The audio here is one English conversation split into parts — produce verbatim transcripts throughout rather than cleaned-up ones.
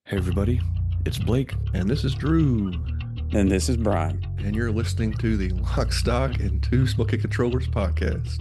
Hey everybody, it's Blake, and this is Drew, And this is Brian. and you're listening to the Lock, Stock, and Two Smoking Controllers podcast.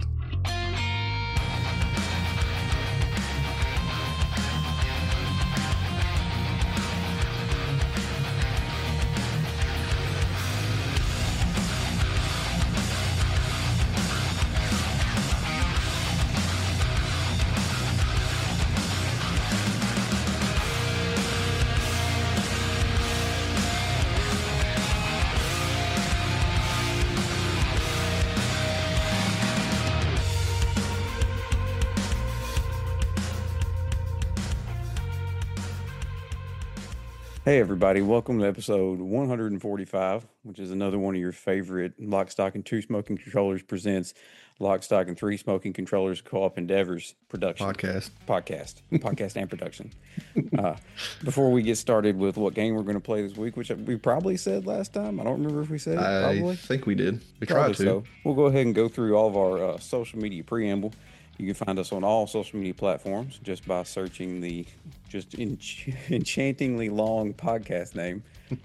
Hey, everybody. Welcome to episode one forty-five, which is another one of your favorite Lock, Stock, and Two Smoking Controllers presents Lock, Stock, and Three Smoking Controllers Co-op Endeavors production. Podcast. Podcast. Podcast and production. Uh, before we get started with what game we're going to play this week, which we probably said last time. I don't remember if we said it. I Probably. think we did. We Probably tried to. so. We'll go ahead and go through all of our uh, social media preamble. You can find us on all social media platforms just by searching the just ench- enchantingly long podcast name.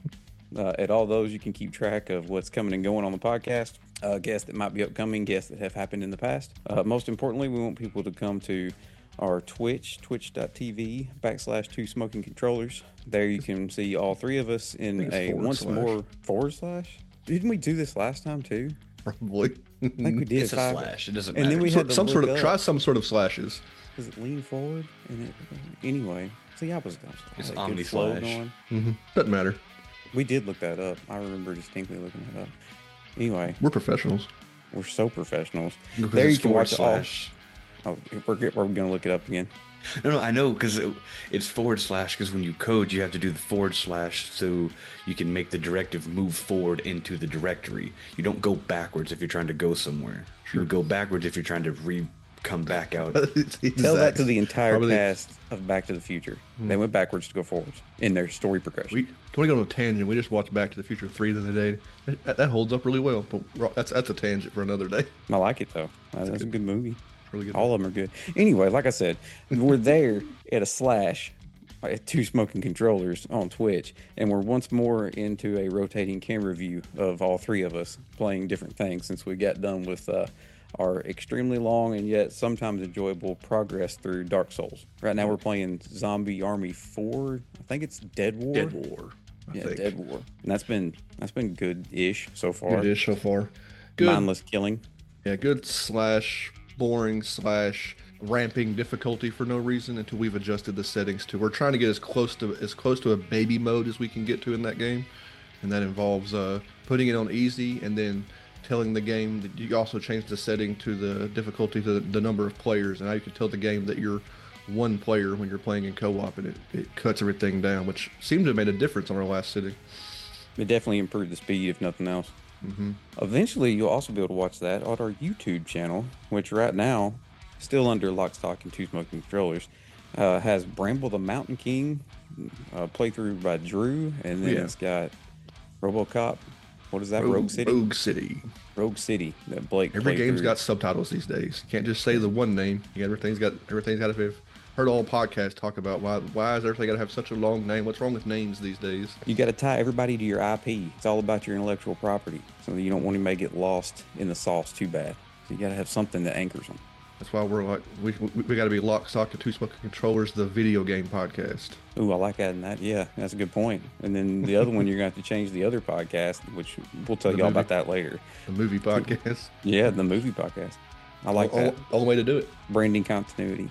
Uh, at all those, you can keep track of what's coming and going on the podcast, uh, guests that might be upcoming, guests that have happened in the past. Uh, most importantly, we want people to come to our Twitch, twitch.tv backslash two smoking controllers. There you can see all three of us I in think it's a forward once slash. more forward slash. Didn't we do this last time too? Probably. I think we did. It's a five- slash. It doesn't And matter. then we So- had to some sort look of up. try some sort of slashes. Does it lean forward? And it, anyway, see, I was. I was It's I had omni good flow slash. going. hmm Doesn't matter. We did look that up. I remember distinctly looking that up. Anyway, We're professionals. we're so professionals. Because There it's you can forward watch it all. slash. Oh, we're we're going to look it up again. No, no, I know because it, it's forward slash. Because when you code, you have to do the forward slash so you can make the directive move forward into the directory. You don't go backwards if you're trying to go somewhere. You would go backwards if you're trying to re come back out. Tell that to the entire Probably- cast of Back to the Future. They went backwards to go forwards in their story progression. We don't want to go on a tangent. We just watched Back to the Future three the other day. That, that holds up really well, but we're- that's that's a tangent for another day. I like it though. That's, a good movie. Really good. All of them are good. Anyway, like I said, we're there at a slash at Two Smoking Controllers on Twitch, and we're once more into a rotating camera view of all three of us playing different things since we got done with uh, our extremely long and yet sometimes enjoyable progress through Dark Souls. Right now we're playing Zombie Army four. I think it's Dead War. Dead War. I Yeah, think. Dead War. And that's been that's been good-ish so far. Good ish so far. Good. Mindless killing. Yeah, good slash boring slash ramping difficulty for no reason until we've adjusted the settings to. We're trying to get as close to as close to a baby mode as we can get to in that game, and that involves uh, putting it on easy and then telling the game that you also change the setting to the difficulty to the, the number of players, and now you can tell the game that you're one player when you're playing in co-op, and it, it cuts everything down, which seemed to have made a difference on our last sitting. It definitely improved the speed, if nothing else. Eventually, you'll also be able to watch that on our YouTube channel, which right now, still under Lock, Stock, and Two Smoking Controllers, uh, has Bramble the Mountain King, uh, playthrough by Drew, and then Yeah. it's got RoboCop. What is that? Rogue, City. Rogue City. Rogue City. That Blake. Every played game's through. got subtitles these days. You can't just say the one name. You got everything's got everything's got to be. Heard all podcasts talk about why why is everything got to have such a long name? What's wrong with names these days? You got to tie everybody to your I P. It's all about your intellectual property, so that you don't want to make it lost in the sauce too bad. So you got to have something that anchors them. That's why we're like we we, we got to be Lock, Stock, and Two Smoking Controllers, the video game podcast. Ooh, I like adding that. Yeah, that's a good point. And then the other one, you're going to have to change the other podcast, which we'll tell The you all movie. about that later. The movie podcast. Yeah, the movie podcast. I like all, that. all the way to do it. Branding continuity.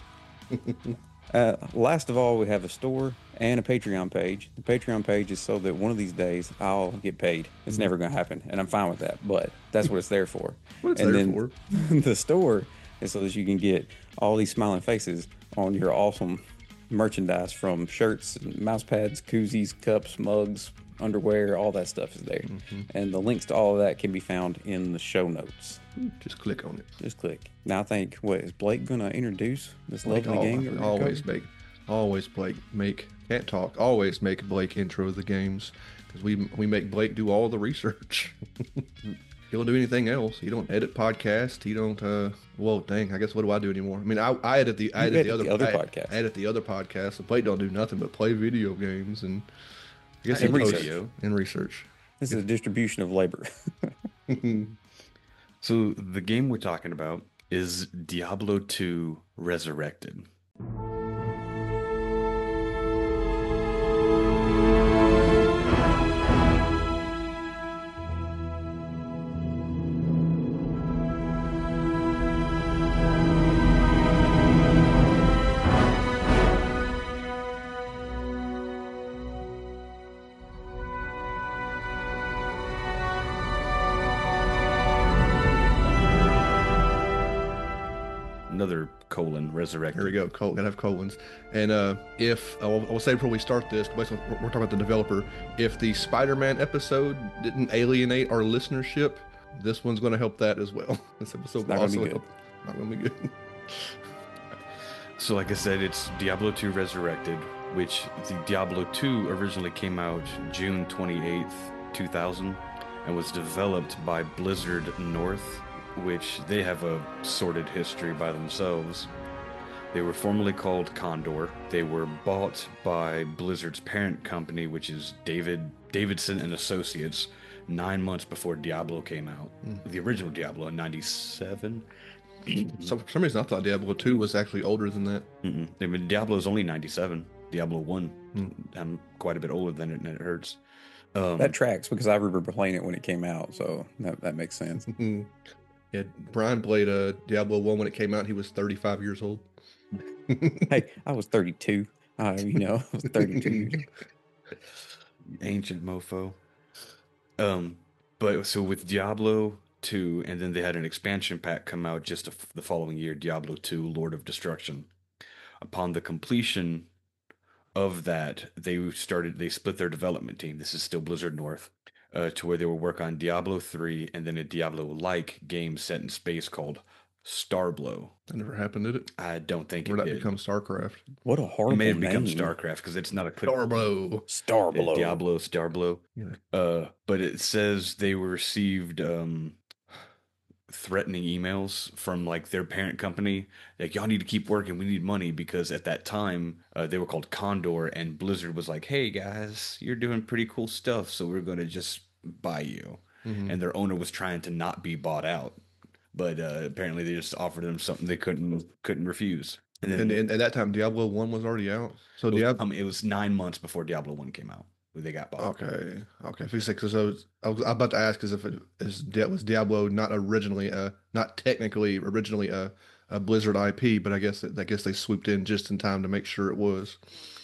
uh, last of all, we have a store and a Patreon page. The Patreon page is so that one of these days I'll get paid. It's never going to happen, and I'm fine with that, but that's what it's there for. What it's and there then for. the store is so that you can get all these smiling faces on your awesome merchandise, from shirts, mouse pads, koozies, cups, mugs, underwear, all that stuff is there. And the links to all of that can be found in the show notes. Just click on it. Just click. Now I think, what, is Blake going to introduce this Blake, lovely al- game? that we're always covering? make, always Blake make can't talk. Always make Blake intro the games because we we make Blake do all the research. He don't do anything else. He don't edit podcasts. He don't. uh Well, dang. I guess what do I do anymore? I mean, I, I edit the I You edit the edit other the other I, podcasts. I edit the other podcasts. The plate don't do nothing but play video games and I guess And he posts- research. and research. This is a distribution of labor. So the game we're talking about is Diablo two Resurrected. Another colon resurrected. Here we go. Col- gotta have colons. And uh, if I will, I will say before we start this, basically we're we're talking about the developer. If the Spider-Man episode didn't alienate our listenership, this one's going to help that as well. This episode It's not will gonna be also good. help. Not going to be good. So like I said, it's Diablo two Resurrected, which the Diablo two originally came out June twenty-eighth, two thousand, and was developed by Blizzard North, which they have a sordid history by themselves. They were formerly called Condor. They were bought by Blizzard's parent company, which is David Davidson and Associates, nine months before Diablo came out. The original Diablo in ninety-seven. So for some reason, I thought Diablo two was actually older than that. Mm-mm. I mean, Diablo is only ninety-seven. Diablo one, Hmm. I'm quite a bit older than it, and it hurts. Um, That tracks because I remember playing it when it came out, so that, that makes sense. Yeah, Brian played uh, Diablo one when it came out. He was thirty-five years old. Hey, I was thirty-two. Uh, you know, I was thirty-two. ancient mofo. Um, but so with Diablo two, and then they had an expansion pack come out just a, the following year, Diablo two, Lord of Destruction. Upon the completion of that, they started, they split their development team. This is still Blizzard North, uh, to where they will work on Diablo three and then a Diablo-like game set in space called Starblow. That never happened, did it? I don't think Or it that did. become StarCraft? What a It horrible may have name. become StarCraft because it's not a click. Starblow. Starblow. Diablo, Starblow. Yeah. Uh, but it says they received um, threatening emails from like their parent company, like y'all need to keep working. We need money because at that time uh, they were called Condor, and Blizzard was like, "Hey guys, you're doing pretty cool stuff, so we're gonna just buy you." Mhm. And their owner was trying to not be bought out, but uh, apparently they just offered them something they couldn't couldn't refuse. And then And, and at that time, Diablo one was already out. So it was, Diablo. um, it was nine months before Diablo one came out. They got bought. Okay, okay. If you say, because I was, I was about to ask, because if it is Di- was Diablo not originally, uh, not technically originally a, a Blizzard I P, but I guess it, I guess they swooped in just in time to make sure it was.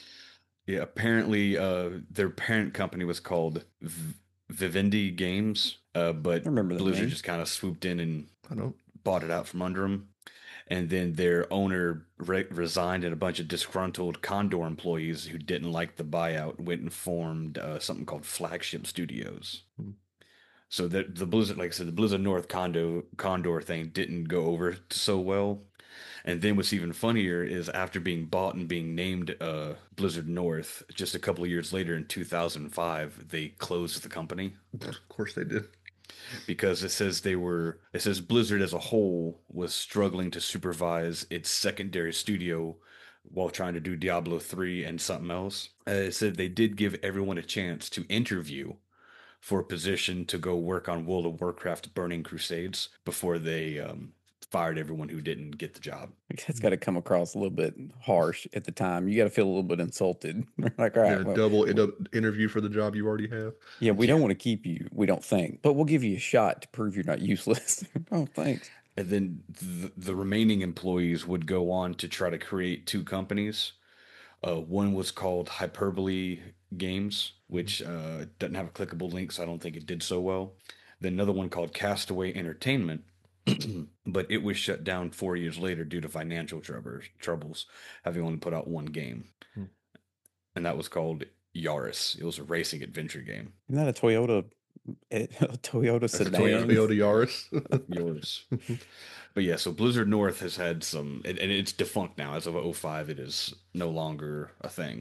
Yeah, apparently uh, their parent company was called v- Vivendi Games, uh, but I remember that Blizzard name. just kind of swooped in and I don't. bought it out from under them. And then their owner re- resigned, and a bunch of disgruntled Condor employees who didn't like the buyout went and formed uh, something called Flagship Studios. Hmm. So the the Blizzard, like I said, the Blizzard North Condo Condor thing didn't go over so well. And then what's even funnier is after being bought and being named uh, Blizzard North, just a couple of years later in two thousand five, they closed the company Of course they did. because it says they were, it says Blizzard as a whole was struggling to supervise its secondary studio while trying to do Diablo three and something else. Uh, it said they did give everyone a chance to interview for a position to go work on World of Warcraft Burning Crusades before they um, fired everyone who didn't get the job. It's got to come across a little bit harsh at the time. You got to feel a little bit insulted. Like, all right, Yeah, well, double in- interview for the job you already have. yeah, we don't want to keep you. We don't think, but we'll give you a shot to prove you're not useless. Oh, thanks. And then the, the remaining employees would go on to try to create two companies. Uh, one was called Hyperbole Games, which uh, doesn't have a clickable link, so I don't think it did so well. Then another one called Castaway Entertainment, but it was shut down four years later due to financial troubles, troubles, having only put out one game. Hmm. And that was called Yaris. It was a racing adventure game. Isn't that a Toyota? A Toyota That's a sedan. Toyota, Toyota Yaris. Yours. But yeah, so Blizzard North has had some, and, and it's defunct now. As of oh five, it is no longer a thing.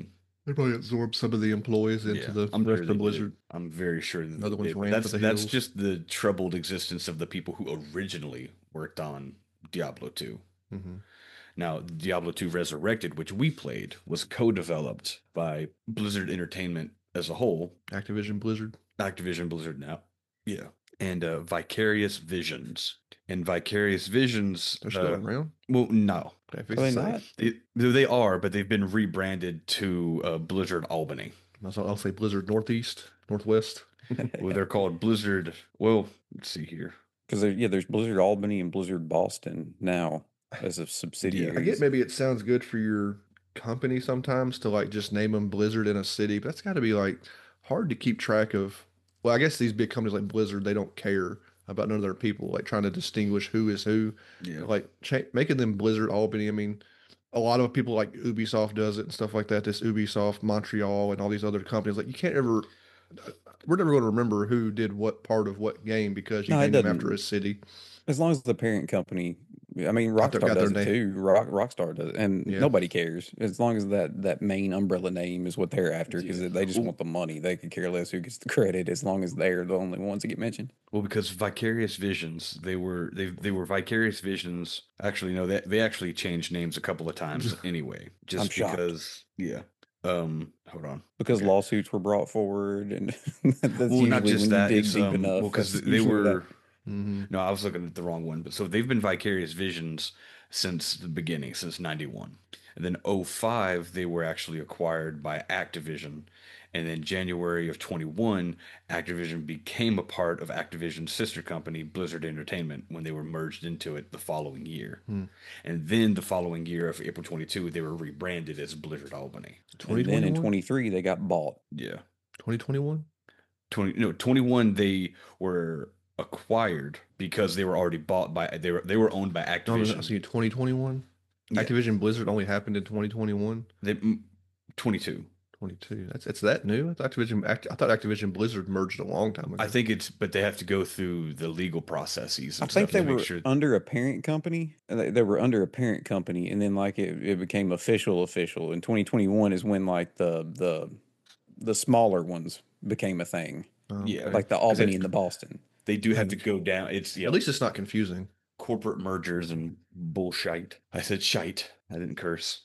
They probably absorbed some of the employees into Yeah, the I'm rest sure of they Blizzard. did. I'm very sure that Other they ones did. But ran for that's the that's hills. just the troubled existence of the people who originally worked on Diablo two. Hmm. Now, Diablo two Resurrected, which we played, was co-developed by Blizzard Entertainment as a whole, Activision Blizzard. Activision Blizzard now. Yeah. And uh, Vicarious Visions. And Vicarious Visions, They're still uh, around. well, no. Okay, Are they not? They, they are, but they've been rebranded to uh, Blizzard Albany. I'll, I'll say Blizzard Northeast, Northwest. Well, they're called Blizzard. Well, let's see here. Because yeah, there's Blizzard Albany and Blizzard Boston now as of I get subsidiaries. maybe it sounds good for your company sometimes to like just name them Blizzard in a city, but that's got to be like hard to keep track of. Well, I guess these big companies like Blizzard, they don't care about none of their people, like trying to distinguish who is who. Yeah. Like cha making them Blizzard Albany. I mean, a lot of people like Ubisoft does it and stuff like that. This Ubisoft Montreal and all these other companies, like you can't ever. We're never going to remember who did what part of what game because you No, it named them after a doesn't. city. As long as the parent company, I mean, Got their Rockstar got their does it name. too. Rock Rockstar does it, and Yeah. nobody cares as long as that that main umbrella name is what they're after because Yeah. they just Well- want the money. They could care less who gets the credit as long as they're the only ones that get mentioned. Well, because Vicarious Visions, they were they they were Vicarious Visions. Actually, no, they they actually changed names a couple of times anyway. Just I'm shocked. because, yeah. Um, hold on. Because Okay. lawsuits were brought forward, and that's Well, usually not just when that. you dig It's deep um, enough. well, because that's they usually what were. that- Hmm. No, I was looking at the wrong one. But so they've been Vicarious Visions since the beginning, since ninety-one. And then oh five, they were actually acquired by Activision. And then January of twenty-one, Activision became a part of Activision's sister company, Blizzard Entertainment, when they were merged into it the following year. Hmm. And then the following year of April twenty-two, they were rebranded as Blizzard Albany. And then in twenty twenty-one? twenty-three they got bought. Yeah. twenty twenty-one? twenty no, twenty-one they were acquired because they were already bought by they were they were owned by No, I Activision. see twenty twenty-one. Yeah. Activision Blizzard only happened in twenty twenty-one. They mm, twenty-two. twenty-two. That's it's that new. I thought Activision. Act, I thought Activision Blizzard merged a long time ago. I think it's, but they have to go through the legal processes I and think stuff they to make were sure. under a parent company. and They, they were under a parent company, and then like it, it became official. Official in twenty twenty-one is when like the the the smaller ones became a thing, Oh, Yeah, okay. like the Because Albany it- and the Boston. They do have to go down. It's yeah, At least it's not confusing. corporate mergers and bullshit. I said shite. I didn't curse.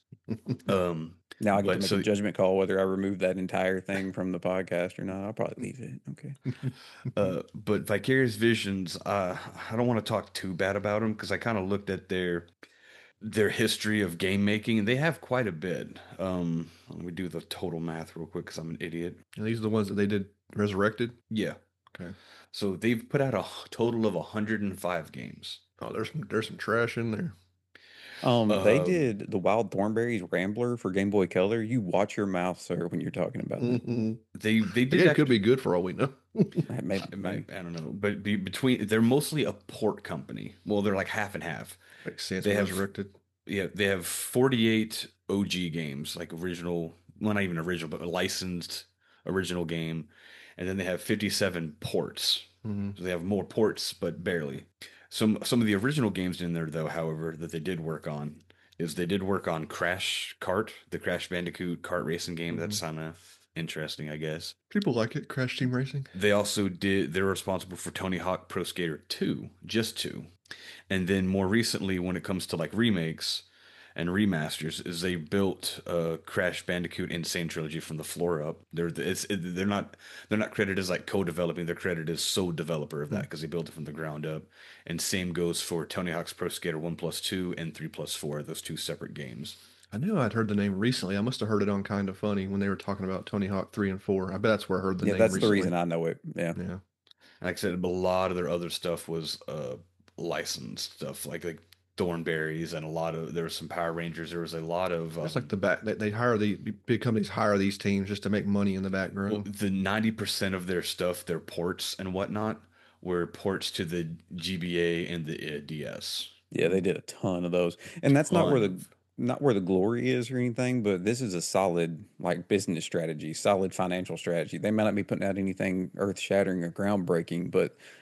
Um, Now I get But to make so- a judgment call whether I remove that entire thing from the podcast or not. I'll probably leave it. Okay. uh, but Vicarious Visions, uh, I don't want to talk too bad about them because I kind of looked at their their history of game making, and they have quite a bit. Um, let me do the total math real quick because I'm an idiot. And these are the ones that they did resurrected. Yeah. Okay. So they've put out a total of one hundred five games. Oh, there's some there's some trash in there. Um, they Um, did the Wild Thornberries Rambler for Game Boy Color. You watch your mouth, sir, when you're talking about that. Mhm. They they The did game act- could be good for all we know. That may- I, might- I don't know, but be, between they're mostly a port company. Well, they're like half and half. Makes sense. They have- Resurrected. Yeah, they have forty-eight O G games, like original, well, not even original, but a licensed original game, and then they have fifty-seven ports. Mhm. So they have more ports, but barely. Some some of the original games in there, though, however, that they did work on is they did work on Crash Kart, the Crash Bandicoot kart racing game. That's kind of interesting, I guess. People like it. Crash Team Racing. They also did, they're responsible for Tony Hawk Pro Skater two, just two. And then more recently, when it comes to like remakes and remasters, is they built uh, Crash Bandicoot Insane Trilogy from the floor up. They're it's it, they're not they're not credited as like co-developing. They're credited as sole developer of that because they built it from the ground up. And same goes for Tony Hawk's Pro Skater one plus two and three plus four. Those two separate games. I knew I'd heard the name recently. I must have heard it on Kind of Funny when they were talking about Tony Hawk three and four. I bet that's where I heard the yeah, name that's recently. the reason I know it. Yeah. Yeah. Like I said, a lot of their other stuff was uh, licensed stuff, like like Thornberries and a lot of there was some Power Rangers. There was a lot of um, It's like the back. They, they hire the big companies hire these teams just to make money in the background. well, the ninety percent of their stuff, their ports and whatnot, were ports to the G B A and the uh, D S. Yeah, they did a ton of those. And that's not where the Ton. not where the glory is or anything, but this is a solid like business strategy, solid financial strategy. They might not be putting out anything earth-shattering or groundbreaking, but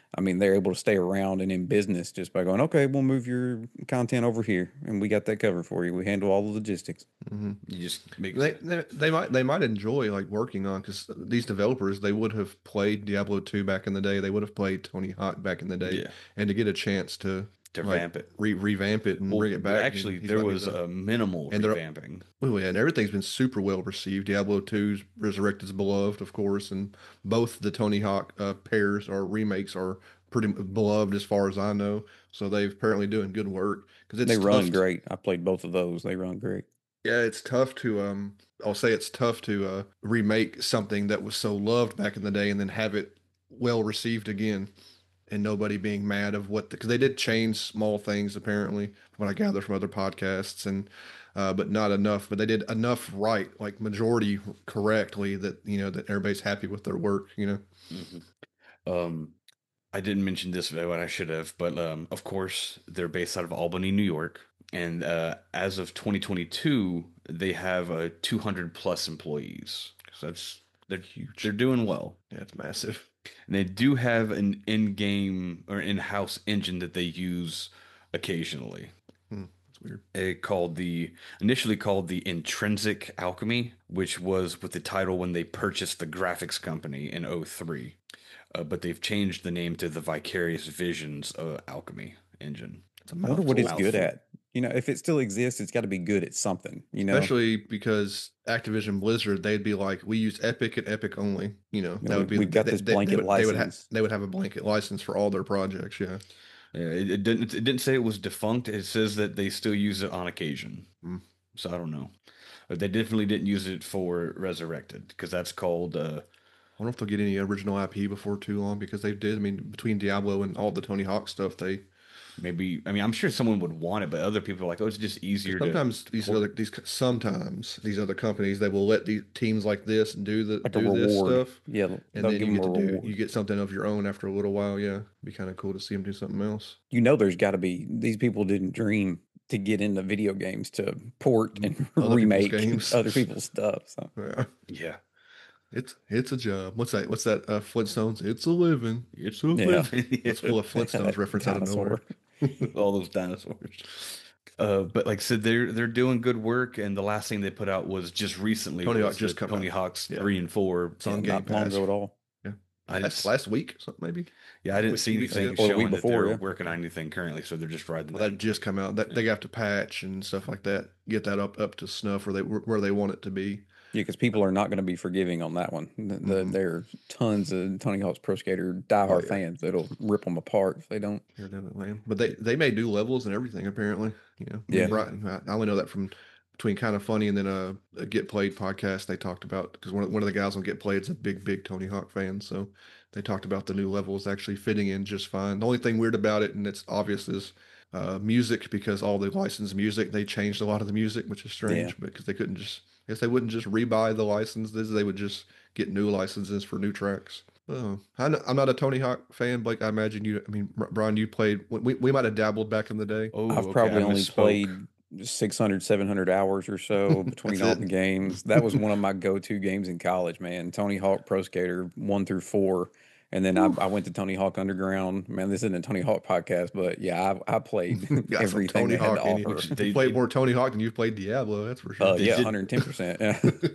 I mean, they're able to stay around and in business just by going, okay, we'll move your content over here, and we got that covered for you. We handle all the logistics. Mm-hmm. You just make They, they they might they might enjoy like working on because these developers they would have played Diablo two back in the day. They would have played Tony Hawk back in the day, yeah and to get a chance to to like vamp it. re revamp it and Well, bring it back. actually, he's there let me was know. a minimal And they're- revamping. Oh yeah, and everything's been super well received. Diablo two's Resurrected's beloved, of course, and both the Tony Hawk uh, pairs or remakes are pretty beloved as far as I know. So they've apparently doing good work because it's They run tough. great. I played both of those. They run great. Yeah, it's tough to um I'll say it's tough to uh remake something that was so loved back in the day and then have it well received again and nobody being mad of what because they did change small things apparently from what I gather from other podcasts and uh but not enough but they did enough right like majority correctly that you know that everybody's happy with their work, you know. Mm-hmm. Um, I didn't mention this when I should have, but um, of course they're based out of Albany, New York, and uh, as of twenty twenty-two, they have uh, two hundred plus employees. So that's they're Huge. they're doing well. Yeah, it's massive. And they do have an in-game or in-house engine that they use occasionally. Hmm, that's weird. It called the initially called the Intrinsic Alchemy, which was with the title when they purchased the graphics company in oh three. Uh, but they've changed the name to the Vicarious Visions uh, Alchemy engine. It's a I wonder what mouthful. it's good mouthful. at. You know, if it still exists, it's got to be good at something. You know, Especially because Activision Blizzard, they'd be like, we use Epic and Epic only. You know, You that know, would be we've got they, this they- they blanket would, They would, have, license. they would have a blanket license for all their projects. Yeah. Yeah, it, it didn't it didn't say it was defunct. It says that they still use it on occasion. Hmm. So I don't know. But they definitely didn't use it for Resurrected because that's called uh, I wonder if they'll get any original I P before too long because they did. I mean, between Diablo and all the Tony Hawk stuff, they maybe. I mean, I'm sure someone would want it, but other people are like, oh, it's just easier to. sometimes these port- other these sometimes these other companies they will let these teams like this do the like a do this reward. stuff, Yeah, and they'll then give you them get a to do reward. you get something of your own after a little while. Yeah, it'd be kind of cool to see them do something else. You know, there's got to be these people didn't dream to get into video games to port and Other people's remake games. other people's stuff. So Yeah, Yeah. it's it's a job. What's that? What's that? Uh, Flintstones. It's a living. It's Yeah. living. Let's pull a Flintstones reference out of nowhere. Dinosaur. All those dinosaurs. Uh, but like I said, they're they're doing good work, and the last thing they put out was just recently. Tony was Hawk just the come Tony out. Hawk's Yeah. three and four. It's on Yeah, Game not long Pass. ago at all. I Last, just, last week, something maybe. yeah, I didn't week- see week anything ago. Or the week showing that before, they're yeah. working on anything currently, so they're just riding Well, that just come out. That they have to patch and stuff like that. Get that up up to snuff where they where they want it to be. Yeah, because people are not going to be forgiving on that one. The, the, Mhm. There are tons of Tony Hawk's Pro Skater diehard yeah. fans that'll rip them apart if they don't. Here down that land. But they they may do levels and everything apparently. You know. Yeah. Brian, I I only know that from between Kind of Funny and then a, a Get Played podcast. They talked about because one of, one of the guys on Get Played is a big big Tony Hawk fan, so they talked about the new levels actually fitting in just fine. The only thing weird about it, and it's obvious, is uh, music because all the licensed music they changed a lot of the music, which is strange, Yeah. because they couldn't just. I guess they wouldn't just rebuy the licenses; they would just get new licenses for new tracks. Oh, I'm not, I'm not a Tony Hawk fan, Blake. I imagine you. I mean, Brian, you played. We we might have dabbled back in the day. Oh, I've okay, probably I only misspoke. played six hundred, seven hundred hours or so between That's all it. the games. That was one of my go-to games in college, man. Tony Hawk Pro Skater one through four. And then I, I went to Tony Hawk Underground. Man, this isn't a Tony Hawk podcast, but yeah, I, I played Got some everything Tony they had Hawk to in you. offer. You They- played more Tony Hawk than you've played Diablo. That's for sure. Uh, They yeah, did- one hundred ten percent. Yeah.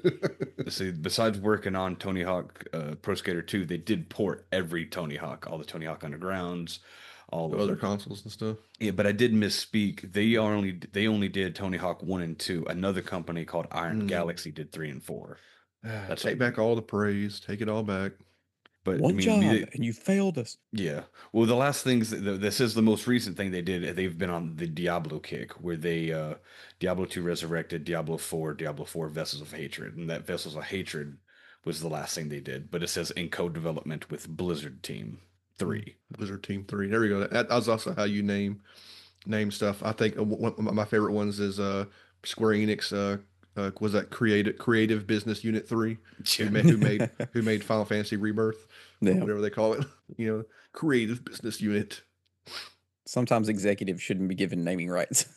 See, besides working on Tony Hawk uh, Pro Skater two, they did port every Tony Hawk, all the Tony Hawk Undergrounds, all The of other them. consoles and stuff. Yeah, but I did misspeak. They are only they only did Tony Hawk one and two. Another company called Iron Mm. Galaxy did three and four. That's Take like- back all the praise. Take it all back. But One I mean, job, we did- and you failed us. yeah. Well, the last things the, this is the most recent thing they did. They've been on the Diablo kick, where they uh Diablo two Resurrected, Diablo four, Diablo four Vessels of Hatred, and that Vessels of Hatred was the last thing they did. But it says in co-development with Blizzard Team three. Blizzard Team Three. There we go. That, that's also how you name name stuff. I think uh, one of my favorite ones is uh Square Enix. Uh, uh was that creative creative business unit three? Who made who made who made Final Fantasy Rebirth? Yeah. Whatever they call it. You know, creative business unit. Sometimes executives shouldn't be given naming rights.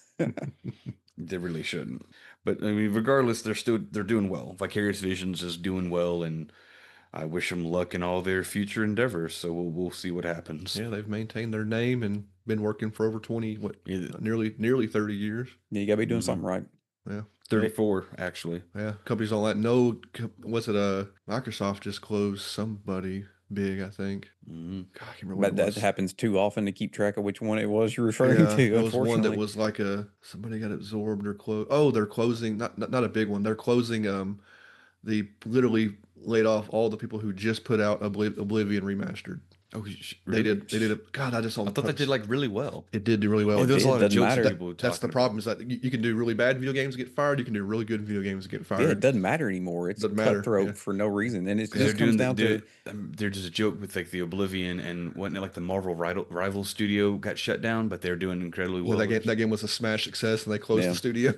They really shouldn't. But I mean, regardless, they're still they're doing well. Vicarious Visions is doing well, and I wish them luck in all their future endeavors. So we'll we'll see what happens. Yeah, they've maintained their name and been working for over twenty, what, Yeah, nearly nearly thirty years. Yeah, you gotta be doing Mhm. something right. Yeah. thirty-four actually. Yeah, companies don't let no. co- What's it? Uh, Microsoft just closed somebody big, I think. Mhm. God, I can't remember But what it that was. happens too often to keep track of which one it was you're referring Yeah, to, it was one that unfortunately. was like a somebody got absorbed or closed. Oh, they're closing. Not, not not a big one. They're closing. Um, they literally laid off all the people who just put out Obliv Oblivion remastered. Oh, sh- They really? did. They did it. God, I just saw I the thought that did post. like really well. It did do really well. Oh, there was a did, lot of doesn't jokes matter. that That- people were that's the talking problem is that you, you can do really bad video games and get fired. You can do really good video games and get Yeah, it fired. doesn't matter anymore. It's Doesn't matter, cutthroat yeah. for no reason. And it They're just doing comes the, down they're, to um, they're just a joke with like the Oblivion and whatnot, like the Marvel rival, rival studio got shut down, but they're doing incredibly Yeah, well. that game that game was a smash success, and they closed Yeah. the studio.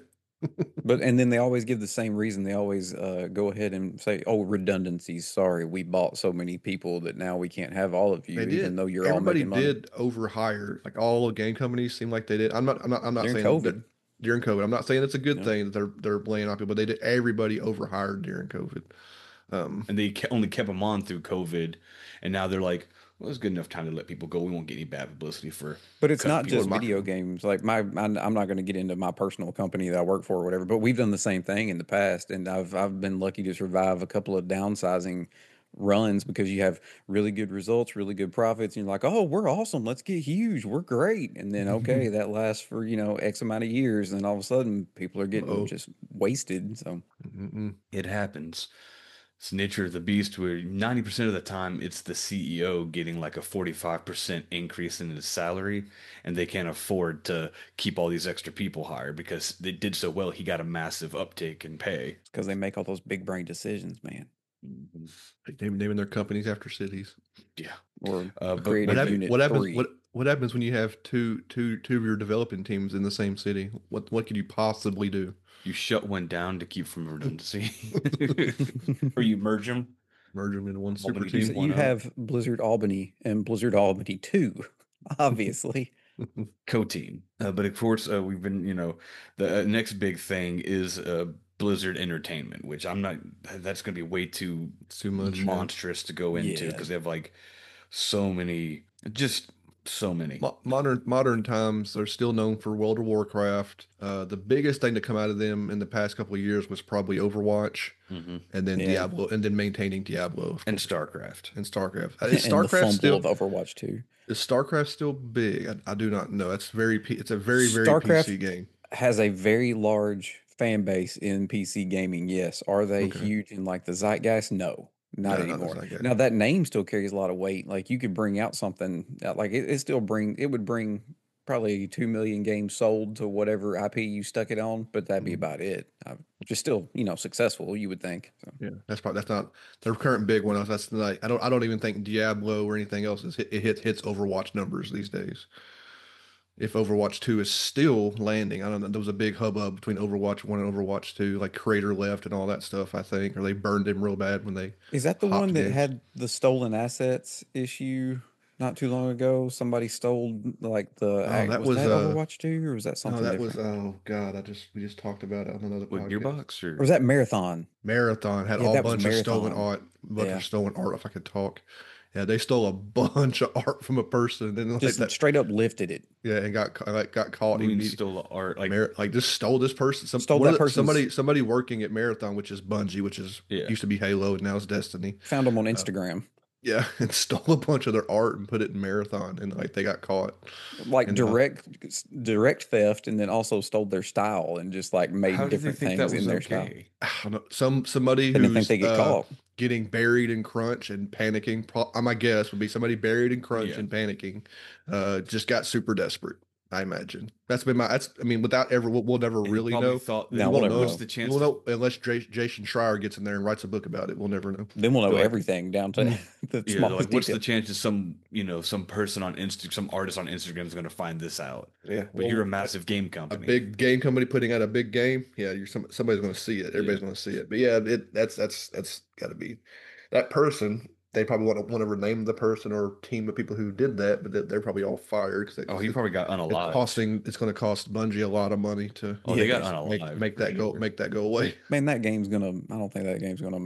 But and then they always give the same reason. They always uh, go ahead and say, "Oh, redundancies. Sorry, we bought so many people that now we can't have all of you, They even did. though you're all Everybody making money." did overhire. Like all the game companies seem like they did. I'm not. I'm not. I'm not During saying that COVID. during COVID. I'm not saying it's a good Yeah. thing that they're they're laying off people. They did. Everybody overhired during COVID. Um, And they ke- only kept them on through COVID, and now they're like, well, it's good enough time to let people go. We won't get any bad publicity for. But it's cutting not people just my- video games. Like my, my I'm not going to get into my personal company that I work for or whatever. But we've done the same thing in the past, and I've I've been lucky to survive a couple of downsizing runs because you have really good results, really good profits, and you're like, oh, we're awesome. Let's get huge. We're great. And then okay, that lasts for you know X amount of years, and then all of a sudden people are getting Uh-oh. just wasted. So mm-mm. It happens. It's nature of the beast where ninety percent of the time it's the C E O getting like a forty-five percent increase in his salary, and they can't afford to keep all these extra people hired because they did so well. He got a massive uptake in pay. because they make all those big brain decisions, man, Like name- naming their companies after cities. Yeah. or Uh, but creative What, hap- unit what happens? three. What what happens when you have two two two of your developing teams in the same city? What what could you possibly do? You shut one down to keep from redundancy, or you merge them. Merge them into one super Albany team? beats So one you up. have Blizzard Albany and Blizzard Albany two, obviously. Co-team. Uh, but of course, uh, we've been, you know, the uh, next big thing is uh, Blizzard Entertainment, which I'm not, that's going to be way too It's too much. yeah. monstrous to go into Yeah. because they have like so many, just so many. Mo- Modern modern times, they're still known for World of Warcraft. Uh, the biggest thing to come out of them in the past couple of years was probably Overwatch, hmm and then Yeah. Diablo, and then maintaining Diablo of And course, StarCraft. and StarCraft. Uh, And Is the StarCraft fumble still of Overwatch two. is StarCraft still big? I, I do not know. That's very P, it's a very very StarCraft P C game. has a very large fan base in P C gaming. Yes. Are they Okay. huge in like the zeitgeist? No, not No, not the anymore. zeitgeist. Now that name still carries a lot of weight. Like you could bring out something uh, like it, it still bring it would bring probably two million games sold to whatever I P you stuck it on, but that'd be Mhm. about it. Uh, which is still you know successful, you would think. So. Yeah, that's probably that's not their current big one. That's like I don't I don't even think Diablo or anything else is hit, it hits hits Overwatch numbers these days. If Overwatch two is still landing, I don't know. There was a big hubbub between Overwatch one and Overwatch two, like Creator left and all that stuff. I think, or they burned him real bad when they. Is that the Hopped one that games. had the stolen assets issue not too long ago? Somebody stole like the act- that was, was, that uh, Overwatch two or was that No, something that different? was oh god, I just we just talked about it on another What, podcast. Gearbox Or or? was that Marathon? Marathon had Yeah, all that was bunch of stolen Marathon. art, bunch Yeah. of stolen art. If I could talk, yeah, they stole a bunch of art from a person, and then like Just that, straight up lifted it. yeah, and got ca- like got caught. I mean, immedi- still art. Like, Mar- like just stole this person. Some Stole one that of the- person's- somebody somebody working at Marathon, which is Bungie, which is Yeah. used to be Halo and now it's Destiny. Found them on Instagram. Yeah, and stole a bunch of their art and put it in Marathon, and like they got caught. Like and, uh, direct direct theft, and then also stole their style and just like made how did they different think things that was in their style. okay? I don't know, some somebody They who's didn't think they get uh, caught. getting buried in crunch and panicking. Pro- my guess would be somebody buried in crunch Yeah. and panicking, uh, just got super desperate. I imagine that's been my. That's I mean, without ever, we'll, we'll never And he really probably know. Thought No, that, we'll won't never what's know. the chance? We'll know unless J- Jason Schreier gets in there and writes a book about it. We'll never know. Then we'll know like- everything down to the Yeah, smallest like what's the detail. chances some you know some person on Insta, some artist on Instagram is going to find this out? Yeah, But you're a massive game company. a big game company putting out a big game. Yeah, you're some somebody's going to see it. Everybody's going to see it. But yeah, it that's that's that's got to be that person. They probably want to want to rename the person or team of people who did that, but they- they're probably all fired because Oh, he probably got it's unalived. costing. It's going to cost Bungie a lot of money to Oh, they got Yes. make, unalived. make for that go sure. make that go away. Man, that game's gonna. I don't think that game's gonna make it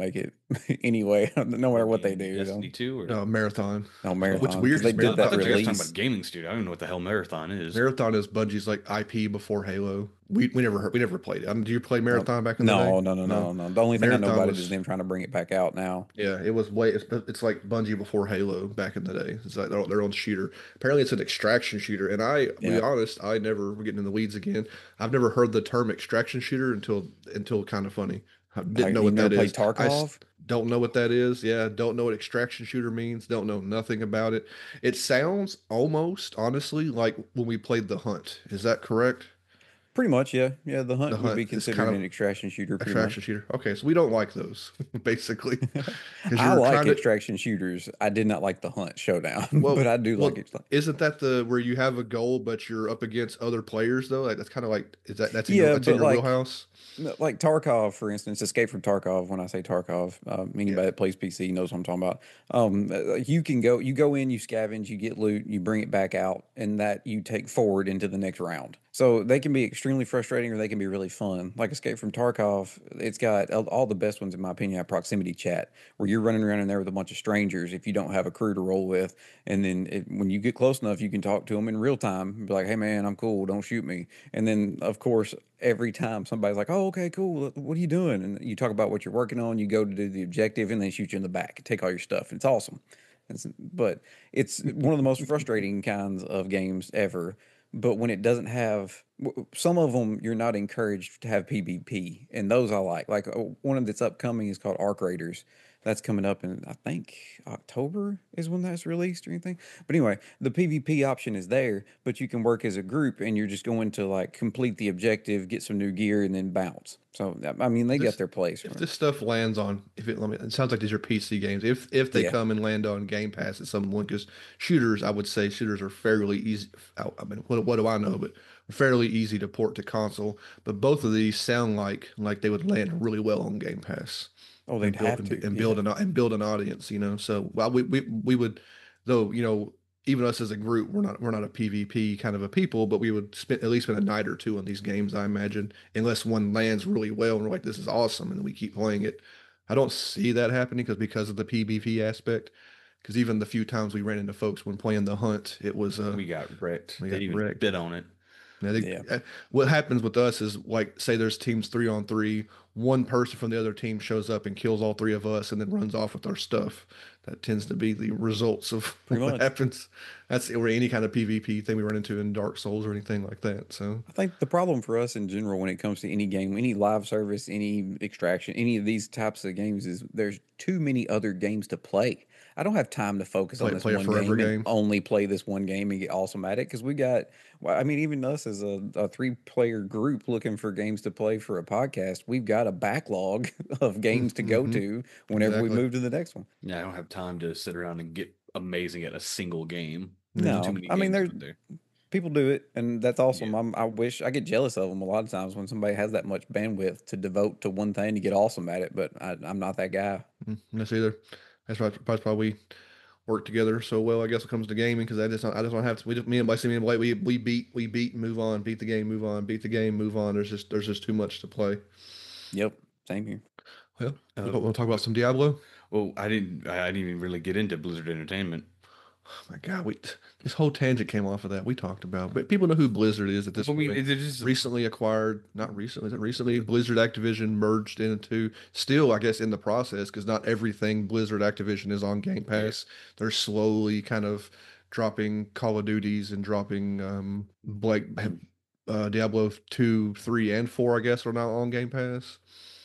anyway, no matter what they In do. Destiny Don't, two or Uh, Marathon. no What's marathon weird because they is did I that thought Marathon you guys were talking release. about gaming studio. I don't even know what the hell Marathon is. Marathon is Bungie's like I P before Halo. We we never heard, we never played it. Um, did you play Nope. Marathon back in the day? No, no, no, No. no, no. The only thing I know Marathon about it is was them trying to bring it back out now. yeah, it was way it's, it's like Bungie before Halo back in the day. It's like their, their own shooter. Apparently it's an extraction shooter. And I be Yeah. honest, I never we're getting in the weeds again. I've never heard the term extraction shooter until until kind of funny. I didn't Like, know you what never that played is. I s- Tarkov? don't know what that is. Yeah, don't know what extraction shooter means. Don't know nothing about it. It sounds almost honestly like when we played The Hunt. Is that correct? Pretty much, yeah. Yeah, the The hunt would Hunt be is kind considered of an extraction shooter, pretty extraction much. shooter. Okay, so we don't like those basically because I you're like trying to. extraction shooters. I did not like the hunt showdown, but Well, I do like well, it. isn't that the where you have a goal but you're up against other players though? Like that's kind of like is that that's in your Yeah, that's in but your like wheelhouse? No, like Tarkov, for instance, Escape from Tarkov. When I say Tarkov, um, Yeah. anybody that plays P C knows what I'm talking about. Um, uh, you can go, you go in, you scavenge, you get loot, you bring it back out, and that you take forward into the next round. So they can be extremely frustrating, or they can be really fun. Like Escape from Tarkov, it's got all all the best ones in my opinion. Have proximity chat, where you're running around in there with a bunch of strangers if you don't have a crew to roll with, and then it, when you get close enough, you can talk to them in real time. Be like, "Hey man, I'm cool. Don't shoot me." And then of course every time somebody's like, "Oh, okay, cool. What are you doing?" And you talk about what you're working on, you go to do the objective, and they shoot you in the back, take all your stuff. It's awesome. It's, but it's one of the most frustrating kinds of games ever. But when it doesn't have w- some of them, you're not encouraged to have PvP, and those I like. Like uh, one of that's upcoming is called Arc Raiders. That's coming up in I think October is when that's released or anything. But anyway, the PvP option is there, but you can work as a group and you're just going to like complete the objective, get some new gear, and then bounce. So I mean, they got This their place if for it. this stuff lands on if it let me it sounds like these are P C games. If if they Yeah. come and land on Game Pass at some point, because shooters, I would say shooters are fairly easy. I I mean, what what do I know? But fairly easy to port to console. But both of these sound like like they would land really well on Game Pass Oh, they'd and build have and, to. and Yeah. build an and build an audience. You know, so well we we we would though you know even us as a group, we're not we're not a PvP kind of a people, but we would spend at least spend a night or two on these games, I imagine, unless one lands really well and we're like, this is awesome, and then we keep playing it. I don't see that happening because because of the PvP aspect. Because even the few times we ran into folks when playing the hunt, it was uh We got wrecked. we They got didn't even wrecked. bid on it. I think Yeah. uh, what happens with us is like, say there's teams three on three, one person from the other team shows up and kills all three of us and then runs off with our stuff. That tends to be the results of Pretty what much. happens. That's or any kind of PvP thing we run into in Dark Souls or anything like that. So I think the problem for us in general when it comes to any game, any live service, any extraction, any of these types of games is there's too many other games to play. I don't have time to focus on play this play a one forever game and game. only play this one game and get awesome at it because we got, well, I mean, even us as a, a three player group looking for games to play for a podcast, we've got a backlog of games to go Mm-hmm. to whenever we Exactly. move to the next one. Yeah, I don't have time to sit around and get amazing at a single game. Yeah. There's too No, many I mean, games there's out there. people do it, and that's awesome. Yeah. I'm, I wish I get jealous of them a lot of times when somebody has that much bandwidth to devote to one thing to get awesome at it. But I, I'm not that guy. Mm, That's either. That's why that's why we work together so well. I guess when it comes to gaming because I just don't, I just don't have to. We just me and Blake, me and Blake, we we beat we beat move on, beat the game, move on, beat the game, move on. There's just there's just too much to play. Yep, same here. Well, we Uh, want to talk about some Diablo. well, I didn't. I didn't even really get into Blizzard Entertainment. Oh my God, we this whole tangent came off of that we talked about, but people know who Blizzard is at this I mean, point. it, it just Recently acquired, not recently, is it recently? Blizzard Activision merged into, still, I guess, in the process because not everything Blizzard Activision is on Game yeah. Pass. They're slowly kind of dropping Call of Duties and dropping um like uh, Diablo two, three, and four, I guess, are now on Game Pass.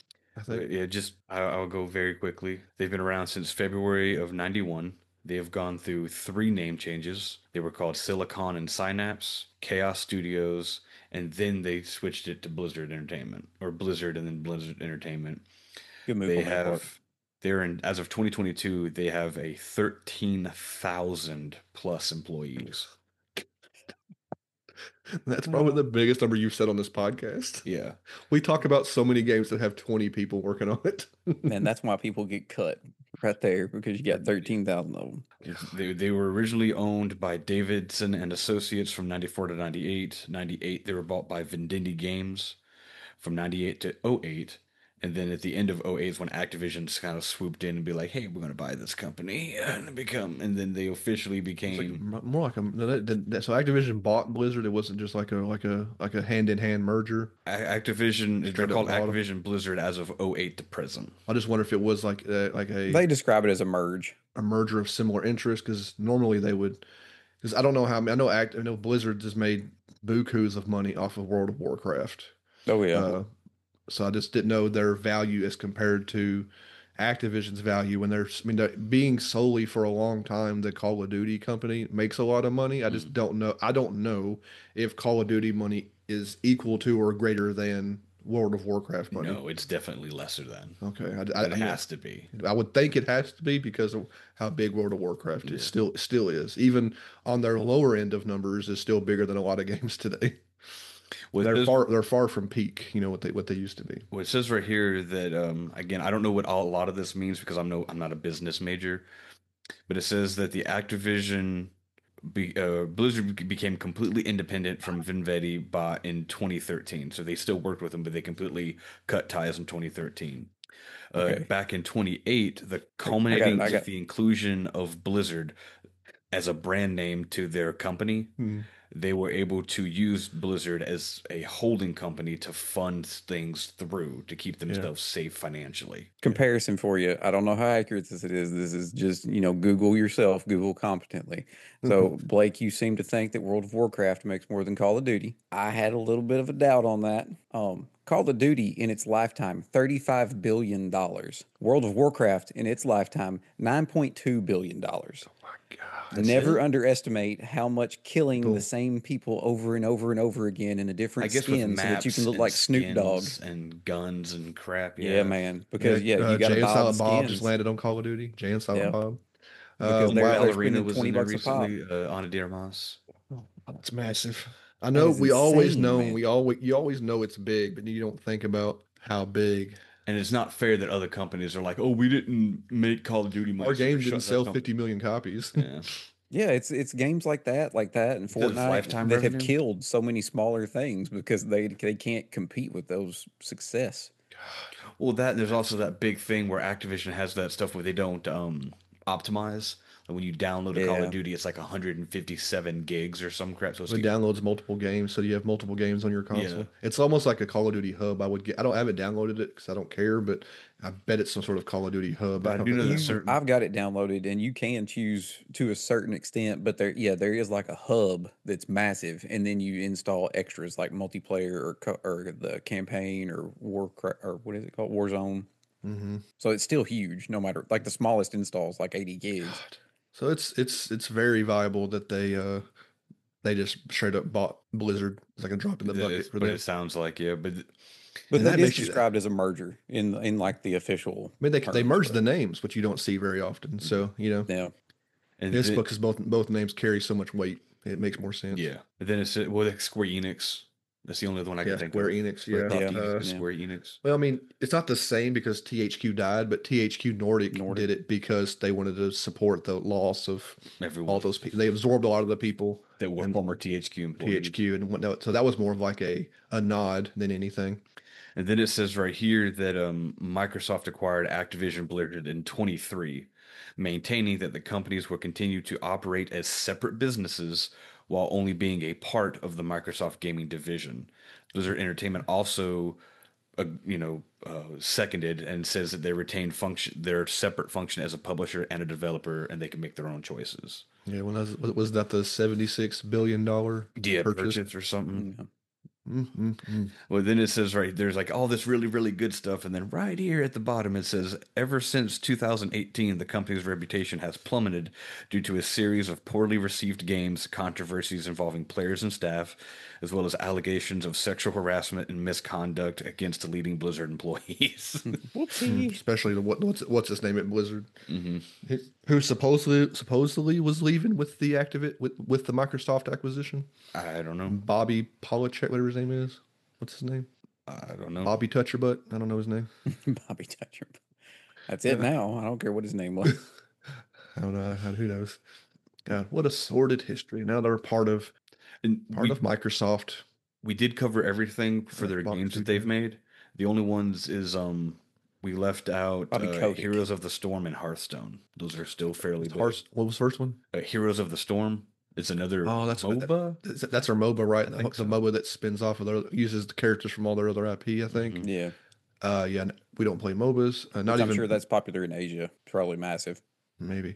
I Uh, think. Yeah, just I, I'll go very quickly. They've been around since February of ninety-one. They have gone through three name changes. They were called Silicon and Synapse, Chaos Studios, and then they switched it to Blizzard Entertainment or Blizzard and then Blizzard Entertainment. Good move They on their part. have they're in as of twenty twenty-two, they have a thirteen thousand plus employees. That's probably the biggest number you've said on this podcast. Yeah. We talk about so many games that have twenty people working on it. And that's why people get cut right there because you got thirteen thousand of them. It's- They, they were originally owned by Davidson and Associates from ninety-four to ninety-eight. ninety-eight, they were bought by Vendetti Games from ninety-eight to oh eight. And then at the end of oh eight is when Activision's kind of swooped in and be like, "Hey, we're going to buy this company and become." And then they officially It's like became. m- more like a no, that, that, that- so Activision bought Blizzard. It wasn't just like a like a like a hand in hand merger. A- Activision, they're Straight up called bought 'em. Activision Blizzard as of oh eight to present. I just wonder if it was like a, like a They describe it as a merge. a merger of similar interests because normally they would. Because I don't know how I know Act I know Blizzard just made bukus of money off of World of Warcraft. Oh yeah. Uh, so I just didn't know their value as compared to Activision's value when they're, I mean, they're being solely for a long time the Call of Duty company makes a lot of money. I just Mm. don't know. I don't know if Call of Duty money is equal to or greater than World of Warcraft money. No, it's definitely lesser than. Okay, I, I, But I it mean, has to be. I would think it has to be because of how big World of Warcraft is. Yeah. Still, still is. Even on their lower end of numbers, is still bigger than a lot of games today. Well, it They're says- far, they're far from peak. You know what they what they used to be. Well, it says right here that um, again, I don't know what all, a lot of this means because I'm no, I'm not a business major, but it says that the Activision, be, uh, Blizzard be- became completely independent from Vinvetti by in twenty thirteen. So they still worked with them, but they completely cut ties in twenty thirteen. Uh, Okay. Back in twenty-eight, the culminating I got- with the inclusion of Blizzard as a brand name to their company, Hmm. they were able to use Blizzard as a holding company to fund things through to keep themselves safe financially. Comparison for you. I don't know how accurate this it is. This is just, you know, Google yourself, Google competently. So, Blake, you seem to think that World of Warcraft makes more than Call of Duty. I had a little bit of a doubt on that. Um, Call of Duty in its lifetime, thirty-five billion dollars. World of Warcraft in its lifetime, nine point two billion dollars. Oh my God. Never underestimate how much killing Cool. the same people over and over and over again in a I different guess with skin so that you maps can look and like Snoop Dogg. skins and guns and crap. Yeah, Yeah, man. Because yeah, uh, you got to Jay and buy all the Silent Bob skins. just landed on Call of Duty. Jay and Silent Yeah. Bob. Because Um, they're- wow, they're Ballerina spending was twenty in there bucks a pop. recently. Uh, Ana de Armas. that's massive. I know is we always insane, know man. we always you always know it's big, but you don't think about how big. And it's not fair that other companies are like, "Oh, we didn't make Call of Duty much." Our so game shut didn't that sell company-" fifty million copies. Yeah. Yeah, it's it's games like that, like that, and Because of Fortnite lifetime that have revenue? killed so many smaller things because they they can't compete with those success. Well, that there's also that big thing where Activision has that stuff where they don't um optimize. Like when you download a Call Yeah. of Duty, it's like one hundred fifty-seven gigs or some crap. So it's It downloads multiple games, so you have multiple games on your console. Yeah. It's almost like a Call of Duty hub. I would get. I don't have it downloaded it because I don't care, but I bet it's some sort of Call of Duty hub. But I do know that You- certain- I've got it downloaded, and you can choose to a certain extent, but there, yeah, there is like a hub that's massive, and then you install extras like multiplayer or co- or the campaign or Warcraft or what is it called, Warzone. hmm So it's still huge, no matter like the smallest installs, like eighty gigs. So it's it's it's very viable that they uh they just straight up bought Blizzard. It's like a drop in the that bucket is- for but them. it sounds like yeah, but But And that that is makes you- described as a merger in in like the official. I mean, they they terms, merged but- the names, which you don't see very often. So you know, Yeah, and this then- book is both both names carry so much weight. It makes more sense. yeah. And then it's well, like Square Enix. That's the only other one I can Yeah, think Square of. Enix. Square, Yeah. Yeah. Enix, Uh, Square Enix. Well, I mean, it's not the same because T H Q died, but T H Q Nordic, Nordic. did it because they wanted to support the loss of Everyone all those people. They absorbed a lot of the people that were and former T H Q employees. T H Q and whatnot. So that was more of like a a nod than anything. And then it says right here that um, Microsoft acquired Activision Blizzard in twenty-three, maintaining that the companies will continue to operate as separate businesses while only being a part of the Microsoft gaming division. Blizzard Entertainment also, uh, you know, uh, seconded and says that they retain function, their separate function as a publisher and a developer, and they can make their own choices. Yeah, when was was that the seventy six billion dollar Yeah, purchase? purchase or something. Yeah. Mm-hmm. Well, then it says right there's like all this really, really good stuff, and then right here at the bottom it says, ever since two thousand eighteen, the company's reputation has plummeted due to a series of poorly received games, controversies involving players and staff, as well as allegations of sexual harassment and misconduct against leading Blizzard employees. Whoopsie. Especially the what what's what's his name at Blizzard, hmm who supposedly supposedly was leaving with the Activate with with the Microsoft acquisition. I don't know. Bobby Polachek, whatever his name is. What's his name? I don't know. Bobby Toucherbutt. I don't know his name. Bobby Toucher. That's it now. I don't care what his name was. I don't know. Who knows? God, what a sordid history. Now they're part of And part we, of Microsoft. we did cover everything for Yeah, their Bob games that Studio. they've made. The only ones is um we left out Bobby uh, Kotick. Heroes of the Storm and Hearthstone. Those are still fairly big. Hearth, what was the first one? Uh, Heroes of the Storm. It's another Oh, that's MOBA. That's, that's our MOBA, right? I The, think the so. MOBA that spins off of their uses the characters from all their other I P. I think. Mhm. Yeah. Uh, yeah, n- we don't play MOBAs. Uh, not Which I'm even sure that's popular in Asia. Probably massive. maybe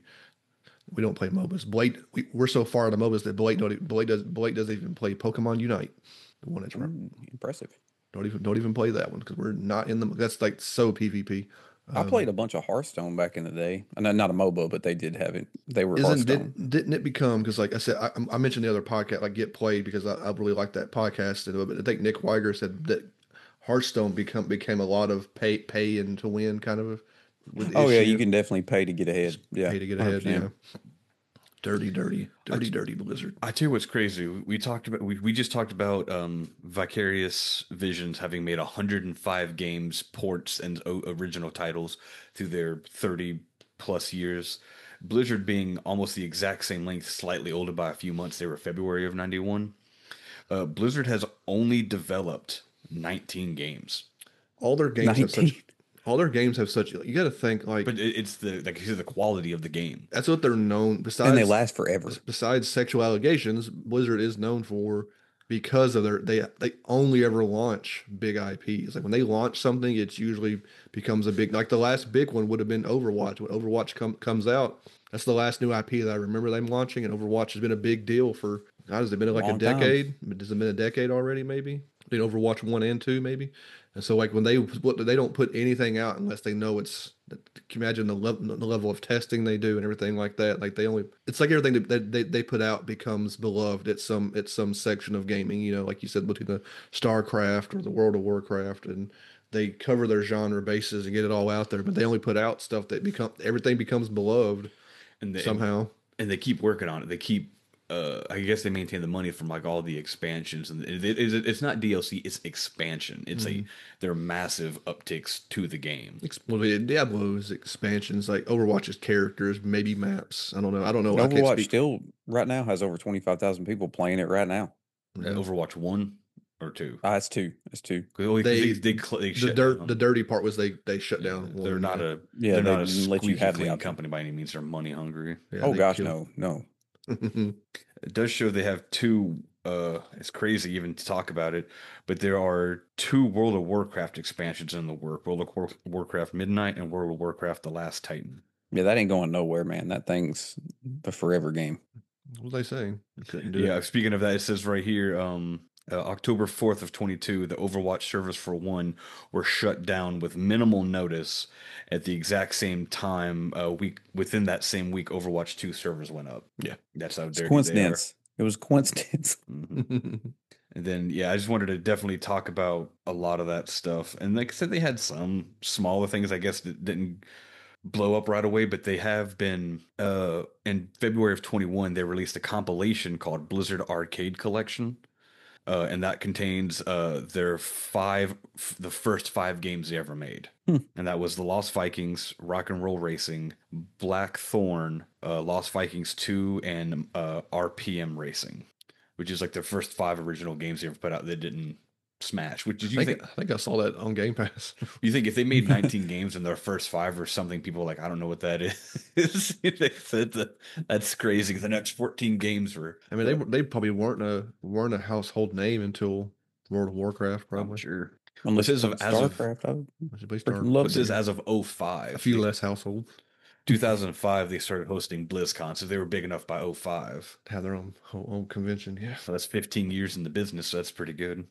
we don't play MOBAs. Blade, we, we're so far into MOBAs that Blade don't e- Blade does Blade doesn't even play Pokemon Unite, the one that's right. Mm, impressive. Don't even don't even play that one because we're not in the. That's like so PvP. I Um, played a bunch of Hearthstone back in the day. Uh, Not not a MOBA, but they did have it. They were Isn't Hearthstone. did, didn't it become because like I said I, I mentioned the other podcast like Get Played because I, I really like that podcast and but I think Nick Weiger said that Hearthstone become became a lot of pay pay and to win kind of with Oh yeah, you issue, can definitely pay to get ahead. Yeah, pay to get one hundred ahead. percent. Yeah, dirty, dirty, dirty, dirty Blizzard. I tell you what's crazy. We, we talked about we, we just talked about um, Vicarious Visions having made one hundred five games, ports, and o- original titles through their thirty plus years. Blizzard being almost the exact same length, slightly older by a few months. They were February of ninety-one. Uh, Blizzard has only developed nineteen games. All their games have nineteen. such. All their games have such. You got to think like But it, it's the like you said, the quality of the game. that's what they're known. Besides, And they last forever. besides sexual allegations, Blizzard is known for because of their they they only ever launch big I Ps. Like when they launch something, it's usually becomes a big like the last big one would have been Overwatch. When Overwatch com- comes out, that's the last new I P that I remember them launching, and Overwatch has been a big deal for God, has it been like a Long time. decade? Has it been a decade already? Maybe. I think Overwatch one and two, maybe. And so, like when they what they don't put anything out unless they know it's. Can you imagine the level the level of testing they do and everything like that? Like they only it's like everything that that they, they put out becomes beloved at some at some section of gaming. You know, like you said, between the StarCraft or the World of Warcraft, and they cover their genre bases and get it all out there. But they only put out stuff that become everything becomes beloved And they, somehow. and they keep working on it. They keep, uh, I guess they maintain the money from like all the expansions, and it, it, it's it's not D L C, it's expansion. It's a they're massive upticks to the game. Ex- Well, the Diablo's expansions, like Overwatch's characters, maybe maps. I don't know. I don't know. I can't Overwatch speak. still right now has over twenty five thousand people playing it right now. Uh, Overwatch one or two. Ah, it's two. It's two. They They- they, they, cl- they The shut dirt, down. the dirty part was they they shut Yeah, down. they're one, not yeah. a Yeah, they're they not a didn't let you squeaky have the clean option. company by any means. They're money hungry. Yeah, Oh they gosh, killed- no, no. It does show they have two. Uh, it's crazy even to talk about it, but there are two World of Warcraft expansions in the work: World of War- Warcraft Midnight and World of Warcraft: The Last Titan. Yeah, that ain't going nowhere, man. That thing's the forever game. What was they saying? They couldn't do Yeah, it. speaking of that, it says right here, um, uh, October fourth of twenty-two, the Overwatch servers for one were shut down with minimal notice. At the exact same time, uh, week within that same week, Overwatch two servers went up. Yeah. That's how It's dirty coincidence. It was coincidence. they are. Mhm. And then, yeah, I just wanted to definitely talk about a lot of that stuff. And like I said, they had some smaller things, I guess, that didn't blow up right away, but they have been. Uh, in February of twenty-one, they released a compilation called Blizzard Arcade Collection. Uh, and that contains uh, their five, f- the first five games they ever made. Hmm. And that was The Lost Vikings, Rock and Roll Racing, Blackthorn, uh, Lost Vikings two, and uh, R P M Racing, which is like their first five original games they ever put out that didn't smash. Which did I you think, think? I think I saw that on Game Pass. You think if they made nineteen games and their first five or something, people are like, I don't know what that is. They said that that's crazy. The next fourteen games were. I mean, they were- they probably weren't a weren't a household name until World of Warcraft, I'm probably. sure. Unless This is it's as of- StarCraft, I would Which is based freaking on love This is it. as of oh five. a few less households two thousand five, they started hosting BlizzCon, so they were big enough by oh five. have their own own convention. Yeah. So that's fifteen years in the business, so that's pretty good.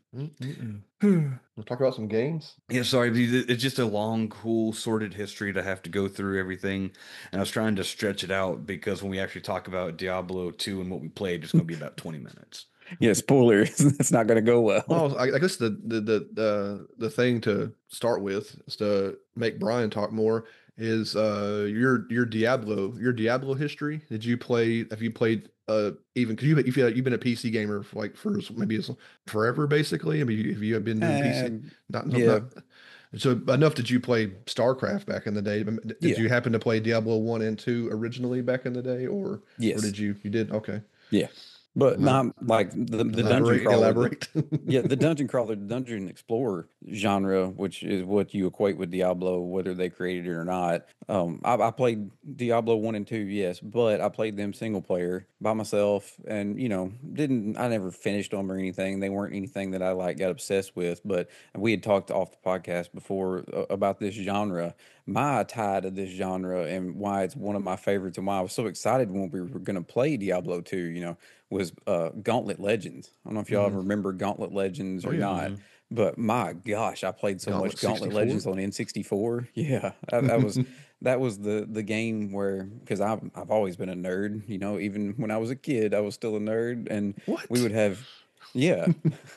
We'll talk about some games. Yeah, sorry, but it- it's just a long, cool, sorted history to have to go through everything. And I was trying to stretch it out because when we actually talk about Diablo two and what we played, it's going to be about twenty minutes. Yeah, spoilers. It's not going to go well. Well, I, I guess the the the the the thing to start with is to make Brian talk more. Is uh your your Diablo your Diablo history? Did you play? Have you played uh even because you you've, you've been a P C gamer for like for maybe it's forever basically? I mean, have you been doing P C? Um, Not, yeah. not so enough that you played StarCraft back in the day. Did Yeah. you happen to play Diablo one and two originally back in the day, or yes. or did you you did okay? Yeah. But Elab- not like the the dungeon Elaborate, crawler. The, elaborate. yeah, the dungeon crawler, the dungeon explorer genre, which is what you equate with Diablo, whether they created it or not. Um, I, I played Diablo one and two, yes, but I played them single player by myself, and you know, didn't I never finished them or anything. They weren't anything that I like got obsessed with. But we had talked off the podcast before uh, about this genre, my tie to this genre, and why it's one of my favorites, and why I was so excited when we were going to play Diablo two. You know, was uh, Gauntlet Legends. I don't know if y'all Mhm. ever remember Gauntlet Legends Oh or yeah, not, hmm but my gosh, I played so Gauntlet much Gauntlet sixty-four. Legends on N sixty-four. Yeah, that, that was that was the the game where, because I've I've always been a nerd. You know, even when I was a kid, I was still a nerd, and we What? would have, yeah,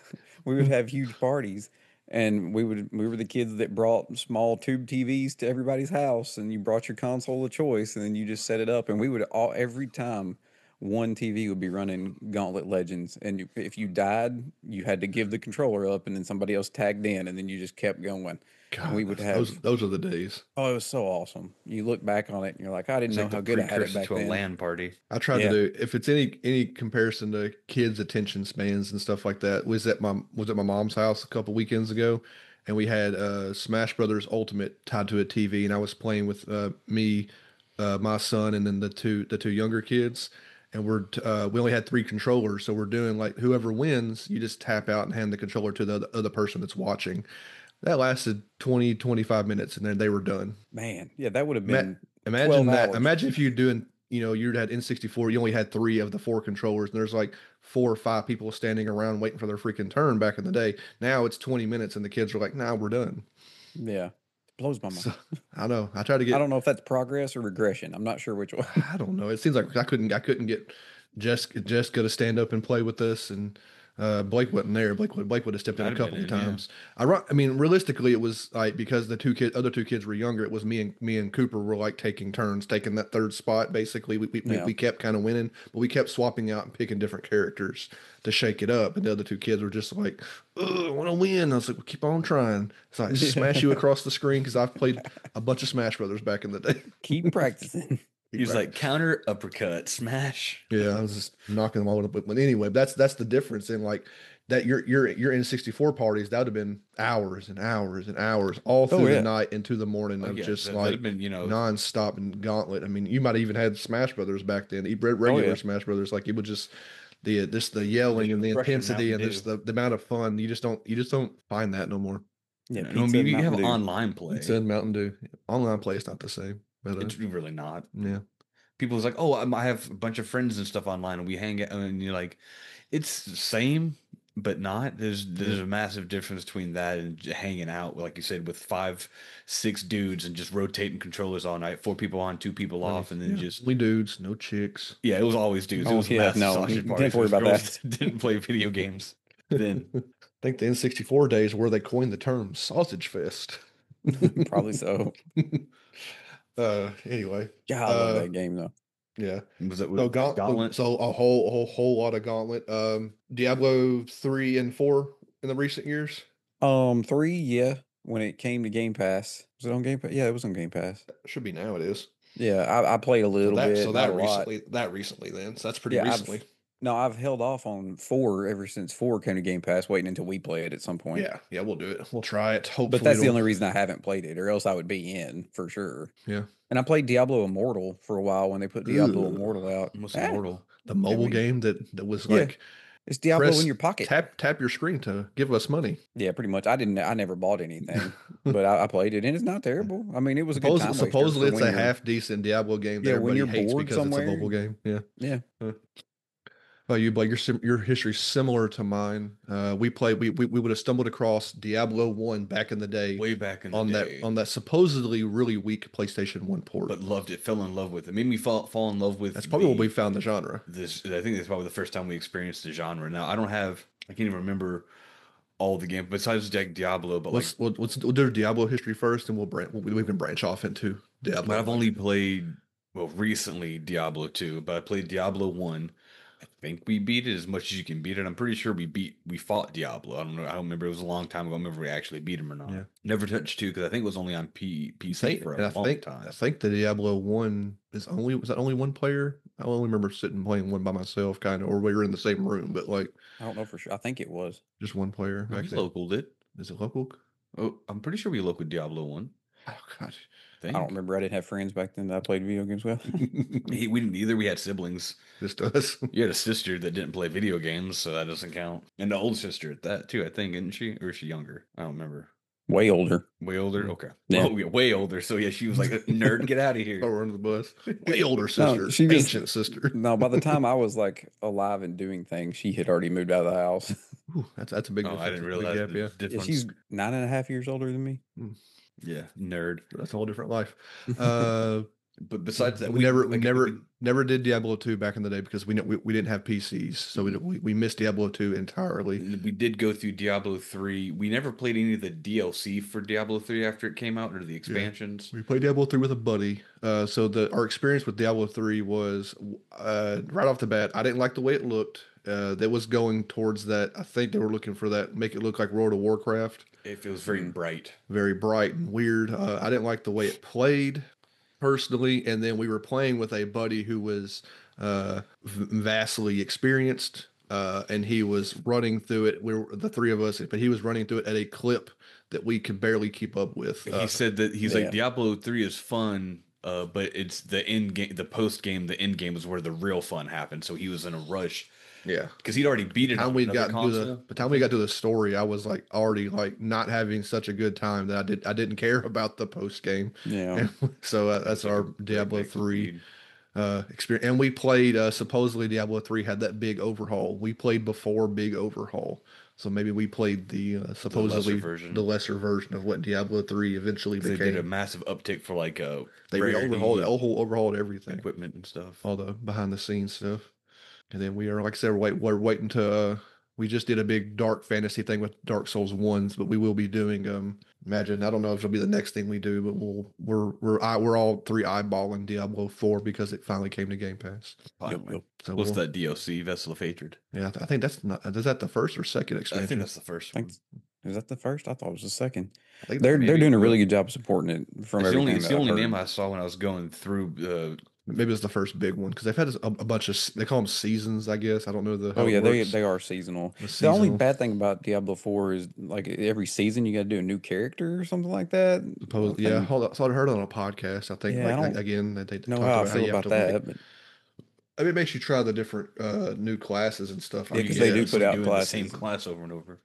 we would have huge parties. And we would we were the kids that brought small tube T Vs to everybody's house, and you brought your console of choice, and then you just set it up, and we would all every time one T V would be running Gauntlet Legends, and you, if you died, you had to give the controller up, and then somebody else tagged in, and then you just kept going. And we God, would that's, those have, those are the days. oh, it was so awesome. You look back on it, and you're like, I didn't It's know like the how good I had it precursor back to a then. LAN party. I tried to Yeah. do if it's any any comparison to kids' attention spans and stuff like that. Was at my was at my mom's house a couple weekends ago, and we had uh, Smash Brothers Ultimate tied to a T V, and I was playing with uh, me, uh, my son, and then the two the two younger kids. And we're t- uh, we only had three controllers, so we're doing like whoever wins, you just tap out and hand the controller to the other, other person that's watching. That lasted twenty twenty five minutes, and then they were done. Man, yeah, that would have Ma- been twelve Imagine that. hours. Imagine if you're doing, you know, you had N sixty-four, you only had three of the four controllers, and there's like four or five people standing around waiting for their freaking turn back in the day. Now it's twenty minutes, and the kids are like, nah, we're done. Yeah, blows my mind. So I know. I try to I get, don't know if that's progress or regression. I'm not sure which one. I don't know. It seems like I couldn't, I couldn't get Jessica, Jessica to stand up and play with us, and uh, Blake wasn't there. Blake would, Blake would have stepped in a I'd have couple been of in, yeah. times. I, ru- I mean, realistically, it was like because the two kid, other two kids were younger. It was me and me and Cooper were like taking turns, taking that third spot. Basically, we we, we- Yeah. we kept kind of winning, but we kept swapping out and picking different characters to shake it up. And the other two kids were just like, "Ugh, I want to win." I was like, well, "Keep on trying." So I smash you across the screen because I've played a bunch of Smash Brothers back in the day. Keep practicing. He's Right. like counter uppercut smash. Yeah, I was just knocking them all up. But anyway, that's that's the difference in like that your your your N sixty-four parties, that would have been hours and hours and hours all through Oh, yeah. the night into the morning Oh, of yeah, just that- that'd like have been, you know, non-stop and gauntlet. I mean, you might have even had Smash Brothers back then, e- re- regular yeah. Smash Brothers. Like it would just the just the yelling and the Russian intensity and Mountain just Dew. the, the amount of fun. You just don't you just don't find that no more. Yeah, you know, I pizza mean, and you have Mountain Dew. online play. It's in Mountain Dew. Online play is not the same. But uh, It's really not. yeah. People's like, oh, I'm- I have a bunch of friends and stuff online, and we hang out, and you're like, it's the same, but not. There's there's a massive difference between that and j- hanging out, like you said, with five, six dudes and just rotating controllers all night, four people on, two people off, and then Yeah. just Only dudes, no chicks. yeah, it was always dudes. Oh, it was yeah, massive no, sausage don't parties. worry with about girls that didn't play video games. Then I think the N sixty-four days where they coined the term sausage fest. Probably so. Uh, anyway, God, I love Uh, that game though. yeah. was it So Gaunt- Gauntlet? so a whole a whole whole lot of Gauntlet. Um, Diablo three and four in the recent years. Um, three, yeah. When it came to Game Pass, was it on Game Pass? Yeah, it was on Game Pass. Should be now. It is. Yeah, I, I played a So little that bit, so not that a lot. recently that recently then. So that's pretty Yeah, I've- recently. No, I've held off on four ever since four came to Game Pass, waiting until we play it at some point. Yeah, yeah, we'll do it. We'll try it. Hopefully, But that's the it'll- only reason I haven't played it, or else I would be in for sure. Yeah. And I played Diablo Immortal for a while when they put Diablo Ugh. Immortal out. What's Ah, Immortal? the mobile we- game that that was Yeah. like It's Diablo press- in your pocket. tap tap your screen to give us money. Yeah, pretty much. I didn't. I never bought anything, but I, I played it, and it's not terrible. I mean, it was a good Suppos- time waster supposedly, for it's when a you're- half decent Diablo game that Yeah, when everybody you're hates bored because it's a somewhere. mobile game. Yeah. Yeah, Oh, you Blake, your sim- your history's similar to mine. Uh, we played. We, we we would have stumbled across Diablo one back in the day Way back in the on day. that on that supposedly really weak PlayStation one port. but loved it, fell in love with it. Made me fall fall in love with That's probably the, what we found the genre. this. I think that's probably the first time we experienced the genre. Now I don't have, I can't even remember all the games besides like Diablo, but Let's like, we'll, let's we'll do Diablo history first, and we'll branch. We, we can branch off into Diablo. but I've only played well recently Diablo two, but I played Diablo one. I think we beat it as much as you can beat it. I'm pretty sure we beat we fought Diablo. I don't know. I don't remember. It was a long time ago. I don't remember if we actually beat him or not. Yeah. Never touched two because I think it was only on P I PC think, for a and I long think time. I think the Diablo one is only was that only one player. I only remember sitting playing one by myself, kind of, or we were in the same room, but like I don't know for sure. I think it was. just one player. we Back then. localed it. Is it local? Oh, I'm pretty sure we local Diablo one. Oh gosh. I don't remember. I didn't have friends back then that I played video games with. He, we didn't either. We had siblings. Just us. You had a sister that didn't play video games, so that doesn't count. And the old sister at that too, I think, isn't she? Or is she younger? I don't remember. Way older. Way older? Okay. Yeah. Oh, yeah, way older. So yeah, she was like, nerd, get out of Throw here. her under the bus. Way older sister. she just- ancient sister. No, by the time I was like alive and doing things, she had already moved out of the house. Ooh, that's that's a big. Oh, difference. I didn't Big realize gap, the yeah, Yeah, difference. she's nine and a half years older than me. Yeah, nerd. that's a whole different life. Uh, But besides that, we, never, we like, never, we- never did Diablo two back in the day because we know we, we didn't have P Cs, so we, we we missed Diablo two entirely. we did go through Diablo three. We never played any of the D L C for Diablo three after it came out, or the expansions. We played Diablo three with a buddy. Uh, so the our experience with Diablo three was uh, right off the bat. I didn't like the way it looked. Uh, that was going towards that. I think they were looking for that, make it look like World of Warcraft, If it was very Mm. bright. very bright and weird. Uh, I didn't like the way it played personally. And then we were playing with a buddy who was uh, v- vastly experienced, uh, and he was running through it. We were the three of us, but he was running through it at a clip that we could barely keep up with. Uh, He said that he's yeah. like Diablo three is fun, uh, but it's the end game, the post game, the end game is where the real fun happens. So he was in a rush yeah. because he'd already beat it Time on we another got to console. the, by the time we got to the story, I was like already like not having such a good time that I did I didn't care about the post game. Yeah. So uh, that's Like our a great Diablo mix of three speed. uh, experience, and we played uh, supposedly Diablo three had that big overhaul. We played before big overhaul, so maybe we played the uh, supposedly version. the lesser version of what Diablo three eventually They became. did a massive uptick for like uh They rarity overhauled overhauled overhauled everything, equipment and stuff. all the behind the scenes stuff. And then we are, like I said, we're, wait, we're waiting to. Uh, we just did a big dark fantasy thing with Dark Souls ones, but we will be doing. Um, imagine I don't know if it'll be the next thing we do, but we'll we're we're I, we're all three eyeballing Diablo four because it finally came to Game Pass. Finally. Yep, yep. So What's we'll- that D L C, Vessel of Hatred? Yeah, I th- I think that's not. Is that the first or second I expansion? think that's the first I one. think, is that the first? I thought it was the second. I think They're maybe they're doing a it really was. good job of supporting it from It's the everything. only, it's that the I've only heard. name I saw when I was going through. Uh, maybe it's the first big one because they've had a, a bunch of they call them seasons. I guess I don't know the. how Oh it yeah, they works. they are seasonal. The The only seasonal. bad thing about Diablo four is like every season you got to do a new character or something like that. Suppose, I yeah, think- hold on. So I heard it on a podcast. I think Yeah, I like, don't again that they know talked how I about feel you have about to, like, that, but I mean, it makes you try the different uh, new classes and stuff. I Yeah, you 'cause guess. they do get put to out doing the same classes. class over and over.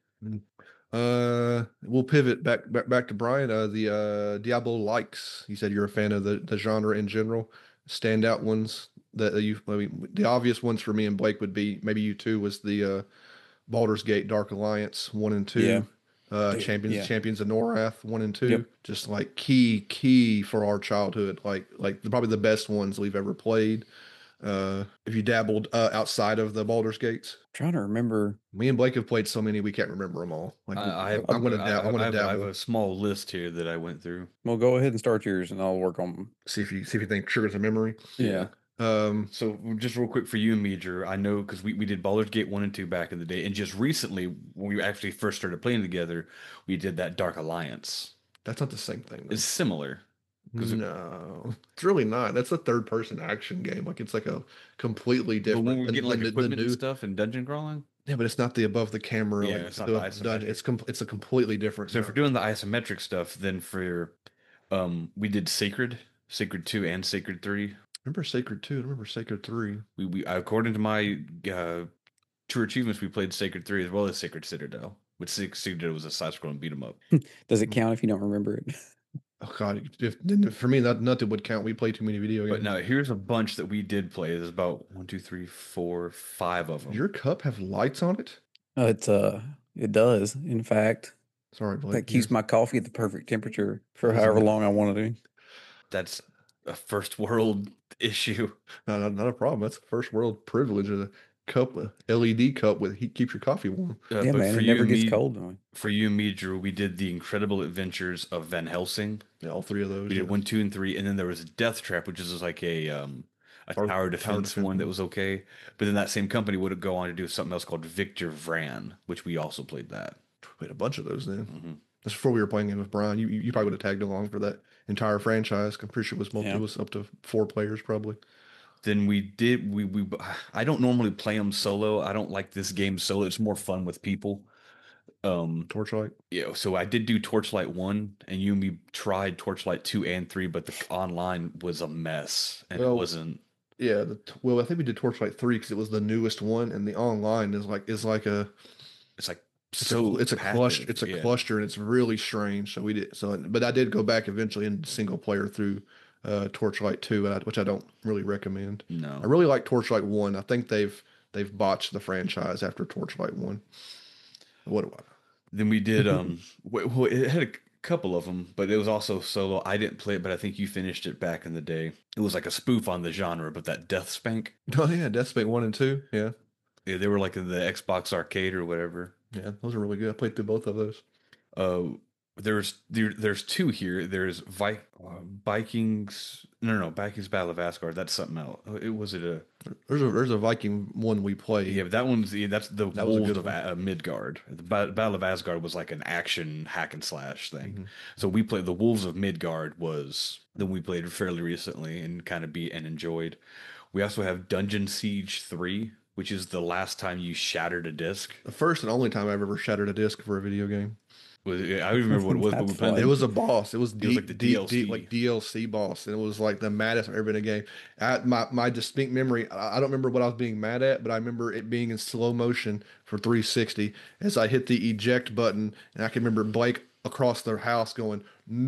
Uh, we'll pivot back back back to Brian. Uh, the uh, Diablo likes. You said you're a fan of the, the genre in general. Standout ones that you. I mean, the obvious ones for me and Blake would be maybe you two was the uh, Baldur's Gate Dark Alliance one and two. Yeah. Uh, Dude, Champions yeah. Champions of Norath one and two. Yep. Just like key key for our childhood. Like like probably the best ones we've ever played. Uh, if you dabbled uh, outside of the Baldur's Gates. trying to remember. Me and Blake have played so many we can't remember them all. Like I, I, I'm gonna I, dab- I'm I, gonna have, I have dabble. a small list here that I went through. Well, go ahead and start yours, and I'll work on. See if you see if you think triggers a memory. Yeah. Um, So just real quick for you and me, Drew, I know because we, we did Baldur's Gate one and two back in the day, and just recently when we actually first started playing together, we did that Dark Alliance. that's not the same thing. though. It's similar. 'cause it- No, it's really not. That's a third person action game. Like it's like a completely But different. when we're than- getting like than the- the equipment and new- stuff and dungeon crawling. Yeah, but it's not the above the camera. Yeah, like it's not the the dun- isometric. It's com- it's a completely different. So if we're genre. doing the isometric stuff, then for um we did Sacred, Sacred two and Sacred three. remember Sacred two. I remember Sacred three. We we according to my uh true achievements, we played Sacred three as well as Sacred Citadel. Which Sacred Citadel was a side scrolling beat 'em up. Does Mm. it count if you don't remember it? Oh god, if then for me that nothing would count. We play too many video games. But now here's a bunch that we did play. There's about one, two, three, four, five of them. Does your cup have lights on it? Uh, It's uh, it does. In fact, Sorry, Blake. that keeps yes. my coffee at the perfect temperature for Doesn't however it? long I want to do. That's a first world issue. No, no, not a problem. That's a first world privilege. A cup, a L E D cup with heat keeps your coffee warm. Uh, Yeah, but man, for it you never and gets me, cold. though. For you and me, Drew, we did the Incredible Adventures of Van Helsing. Yeah, all three of those. We yeah. did one, two, and three, and then there was Death Trap, which is like a um a Or tower tower defense defense one that one. was okay. But then that same company would go on to do something else called Victor Vran, which we also played that. We had a bunch of those then. hmm That's before we were playing it with Brian. You you you probably would have tagged along for that entire franchise. I'm pretty sure it was multi, Yeah. it was up to four players probably. Then we did we we I don't normally play them solo. I don't like this game solo. It's more fun with people. Um, Torchlight. yeah, so I did do Torchlight one, and you and me tried Torchlight two and three, but the online was a mess, and it Well, wasn't. Yeah, the, well, I think we did Torchlight three because it was the newest one, and the online is like is like a It's like it's so a it's a cluster passive, it's a yeah. cluster, and it's really strange. So we did so, but I did go back eventually in single player through uh, Torchlight two, and I, which I don't really recommend. I No. really like Torchlight one. I think they've they've botched the franchise after Torchlight one. What do I? Then we did um, w- well, it had a c- couple of them, but it was also solo. I didn't play it, but I think you finished it back in the day. It was like a spoof on the genre, but that Death Spank, Oh yeah, Death Space one and two. Yeah, yeah, they were like in the Xbox arcade or whatever. yeah, those are really good. I played through both of those. Uh, there's there, there's two here. There's Vi uh, Vikings. No, no, no, Vikings Battle of Asgard. That's something else. Uh, It was it a There's a there's a Viking one we played. yeah, but that one's yeah, that's the That was a Wolves good of one. A- uh, Midgard. The Ba- Battle of Asgard was like an action hack and slash thing. Mhm. So we played the Wolves of Midgard was the one we played fairly recently and kind of beat and enjoyed. We also have Dungeon Siege three, which is the last time you shattered a disc. The first and only time I've ever shattered a disc for a video game. Was I don't even remember what it was, but we That's played fun. It was a boss. It was was deep, like the deep, deep, D L C. like D L C boss, and it was like the maddest I've ever been in a game. I, my my distinct memory, I I don't remember what I was being mad at, but I remember it being in slow motion for three sixty as I hit the eject button, and I can remember Blake across the house going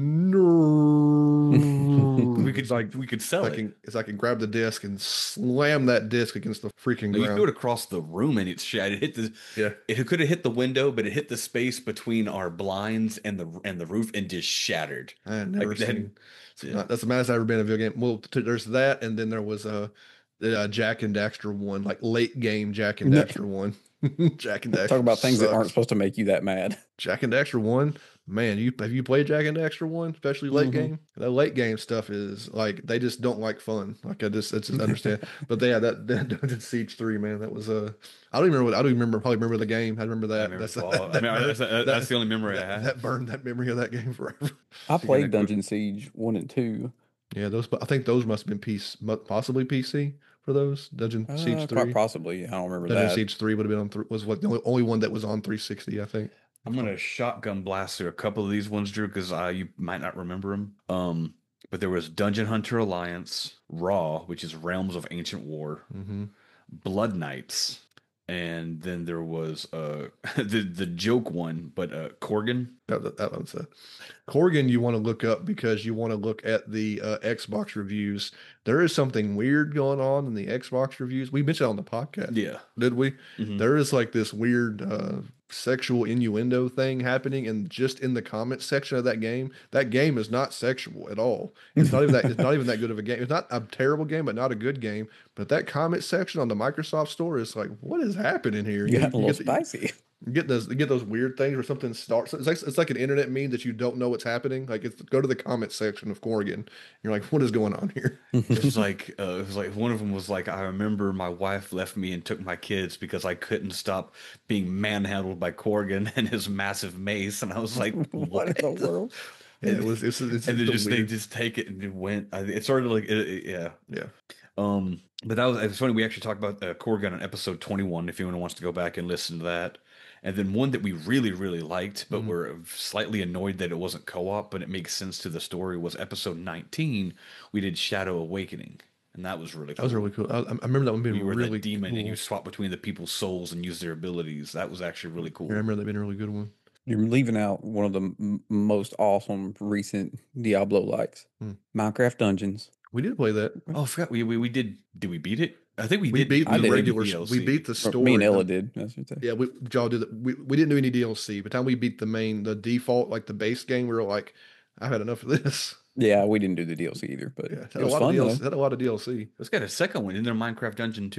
no. we could like we could sell I it. can, as I can grab the disc and slam that disc against the freaking No, you ground. threw it across the room and it's shattered. It hit the Yeah. It could have hit the window, but it hit the space between our blinds and the and the roof and just shattered. I had never Like, they had- seen. Yeah. Not- that's the maddest I've ever been in a video game. Well, t- there's that, and then there was a, uh Jack and Daxter one, like late game Jack and Yeah. Daxter one. Jack and Daxter. Talk about things that sucks. aren't supposed to make you that mad. Jack and Daxter one. Man, you have you played Jack and Daxter one, especially late Mhm. game? That late game stuff is like they just don't like fun. Like I just, I just understand. But yeah, that that Dungeon Siege three, man, that was uh, I don't even remember. What, I don't even remember. Probably remember the game. I remember I that. remember That's Fall- that, I mean, burned- that's, that- that's the only memory that, I have. that burned that memory of that game forever. I So you played gotta go- Dungeon Siege one and two. Yeah, those. I think those must have been P C, mu- possibly P C for those. Dungeon Uh, Siege quite three. possibly. I don't remember Dungeon that. Siege three would have been on. Th- was what the only, only one that was on three sixty. I think. I'm gonna shotgun blast through a couple of these ones, Drew, because uh, you might not remember them. Um, but there was Dungeon Hunter Alliance, Raw, which is Realms of Ancient War, Mm-hmm. Blood Knights, and then there was uh the the joke one, but uh Korgan. That, that, that one's a Corgan. You want to look up because you want to look at the uh, Xbox reviews. There is something weird going on in the Xbox reviews. We mentioned it on the podcast, Yeah. did we? Mhm. There is like this weird uh, sexual innuendo thing happening, and just in the comment section of that game, that game is not sexual at all. It's not even that. It's not even that good of a game. It's not a terrible game, but not a good game. But that comment section on the Microsoft Store is like, what is happening here? You got a you little get the- spicy. you get those, you get those weird things where something starts. It's like it's like an internet meme that you don't know what's happening. Like, it's go to the comment section of Corrigan. You're like, what is going on here? It was like uh, it was like one of them was like I remember my wife left me and took my kids because I couldn't stop being manhandled by Corgan and his massive mace, and I was like, What what? in the world? Yeah, it was. It's, it's, And then it's just they weird. just take it and it went. I- It started like it, it- yeah. Yeah. Um, but that was it's funny. We actually talked about uh, Corgan on episode twenty-one. If anyone wants to go back and listen to that, and then one that we really really liked, but Mhm. were slightly annoyed that it wasn't co-op, but it makes sense to the story, was episode nineteen. We did Shadow Awakening, and that was really That was cool. really cool. I, I remember that one being You were really the demon, cool. and you swap between the people's souls and use their abilities. That was actually really cool. I remember that being a really good one. You're leaving out one of the m- most awesome recent Diablo likes. Hmm. Minecraft Dungeons. We did play that. Oh, I forgot. We, we we did. Did we beat it? I think we, We did. beat I the did. regular. D L C. We beat the Or story. Me and Ella did. That's what I said. Yeah, we did y'all do that. We, we didn't do any D L C. By the time we beat the main, the default, like the base game, we were like, I've had enough of this. Yeah, we didn't do the D L C either, but Yeah, it it had a was lot fun of D L C. though. Had a lot of D L C. Let's get a second one. Isn't there Minecraft Dungeon two?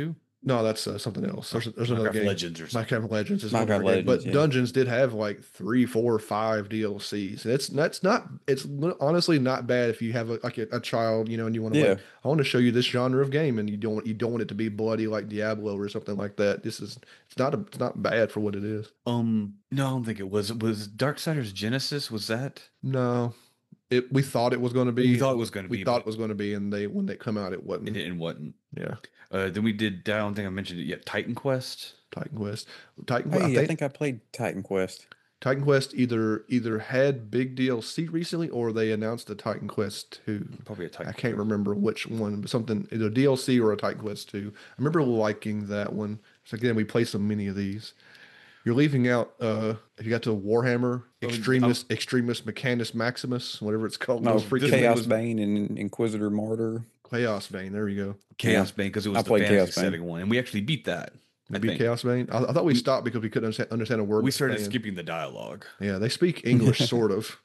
No, that's uh, something else. There's, there's another Minecraft game. Legends or something. Minecraft Legends is Minecraft another game. Legends, But yeah. Dungeons did have like three, four, five D L Cs. And it's that's not. It's li- honestly not bad if you have a, like a, a child, you know, and you want to Yeah. like, I want to show you this genre of game, and you don't you don't want it to be bloody like Diablo or something like that. This is it's not a, it's not bad for what it is. Um, no, I don't think it was. Was Darksiders Genesis? Was that? No, it we thought it was going to be. We thought it was going to We be. thought but it was going to be, and they when they come out, it It wasn't. didn't. Wasn't. Yeah, Uh, then we did. I don't think I mentioned it yet. Titan Quest. Titan Quest. Titan Hey, Quest. I I think, think I played Titan Quest. Titan Quest either either had big D L C recently, or they announced the Titan Quest two. Probably a Titan. I can't remember which one, but something either D L C or a Titan Quest two. I remember liking that one. So again, we play so many of these. You're leaving out. Uh, if you got to Warhammer Oh, Extremis, Extremis Mechanus Maximus, whatever it's called. No, those freaking Chaos things. Bane and Inquisitor Martyr. Chaos Bane. There you go. Chaos Yeah. Bane because it was I the played fantasy Chaos Bane. setting one, and we actually beat that. I Maybe think. Chaos Bane. I, I thought we stopped because we couldn't understand, understand a word. We they started were saying. skipping the dialogue, Yeah, they speak English, sort of.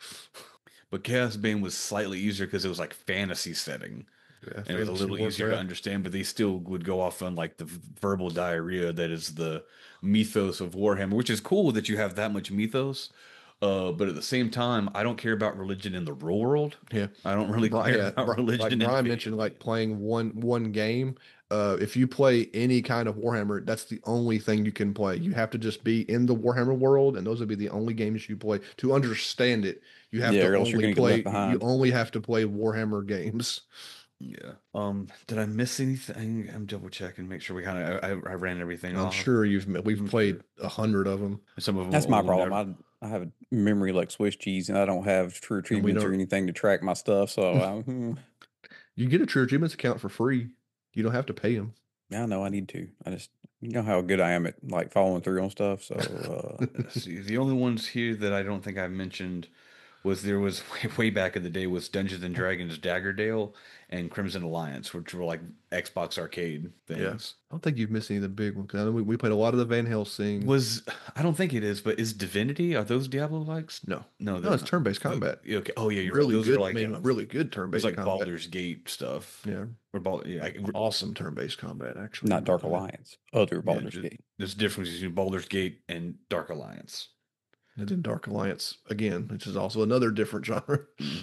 but Chaos Bane was slightly easier because it was like fantasy setting. Yeah, And it was a fantasy little easier to warfare. understand, but they still would go off on like the v- verbal diarrhea that is the mythos of Warhammer, which is cool that you have that much mythos. Uh, but at the same time, I don't care about religion in the real world. Yeah. I don't really Bri- care yeah, about Bri- religion. like in Brian video mentioned, like games. playing one one game. Uh, if you play any kind of Warhammer, that's the only thing you can play. You have to just be in the Warhammer world, and those would be the only games you play to understand it. You have Yeah, to or else you're only gonna get play. left behind. You only have to play Warhammer games. Yeah. Um. Did I miss anything? I'm double checking, make sure we kind of I, I ran everything I'm off. sure you've we've I'm played sure. a hundred of them. Some of them. That's my will never- problem. I I have a memory like Swiss cheese, and I don't have true achievements or don't- anything to track my stuff. So I, hmm, You get a True Achievements account for free. You don't have to pay them. I know I need to. I just you know how good I am at like following through on stuff. So uh, Let's see, the only ones here that I don't think I mentioned was there was way, way back in the day was Dungeons and Dragons Daggerdale and Crimson Alliance, which were like Xbox arcade things. Yes. I don't think you've missed any of the big ones. 'Cause I know we, we played a lot of the Van Helsing. Was I don't think it is, but is Divinity? Are those Diablo likes? no, No, no, they're it's not. turn-based combat. Oh, okay. Oh yeah, you're Really right. Those good. are like I mean, uh, really good It's turn-based like combat. Baldur's Gate stuff. Yeah, Or Bald, yeah, like like, awesome turn-based combat. Actually, not Dark Alliance, other yeah, Baldur's ju- Gate. There's a difference between Baldur's Gate and Dark Alliance. And then Dark Alliance again, which is also another different genre.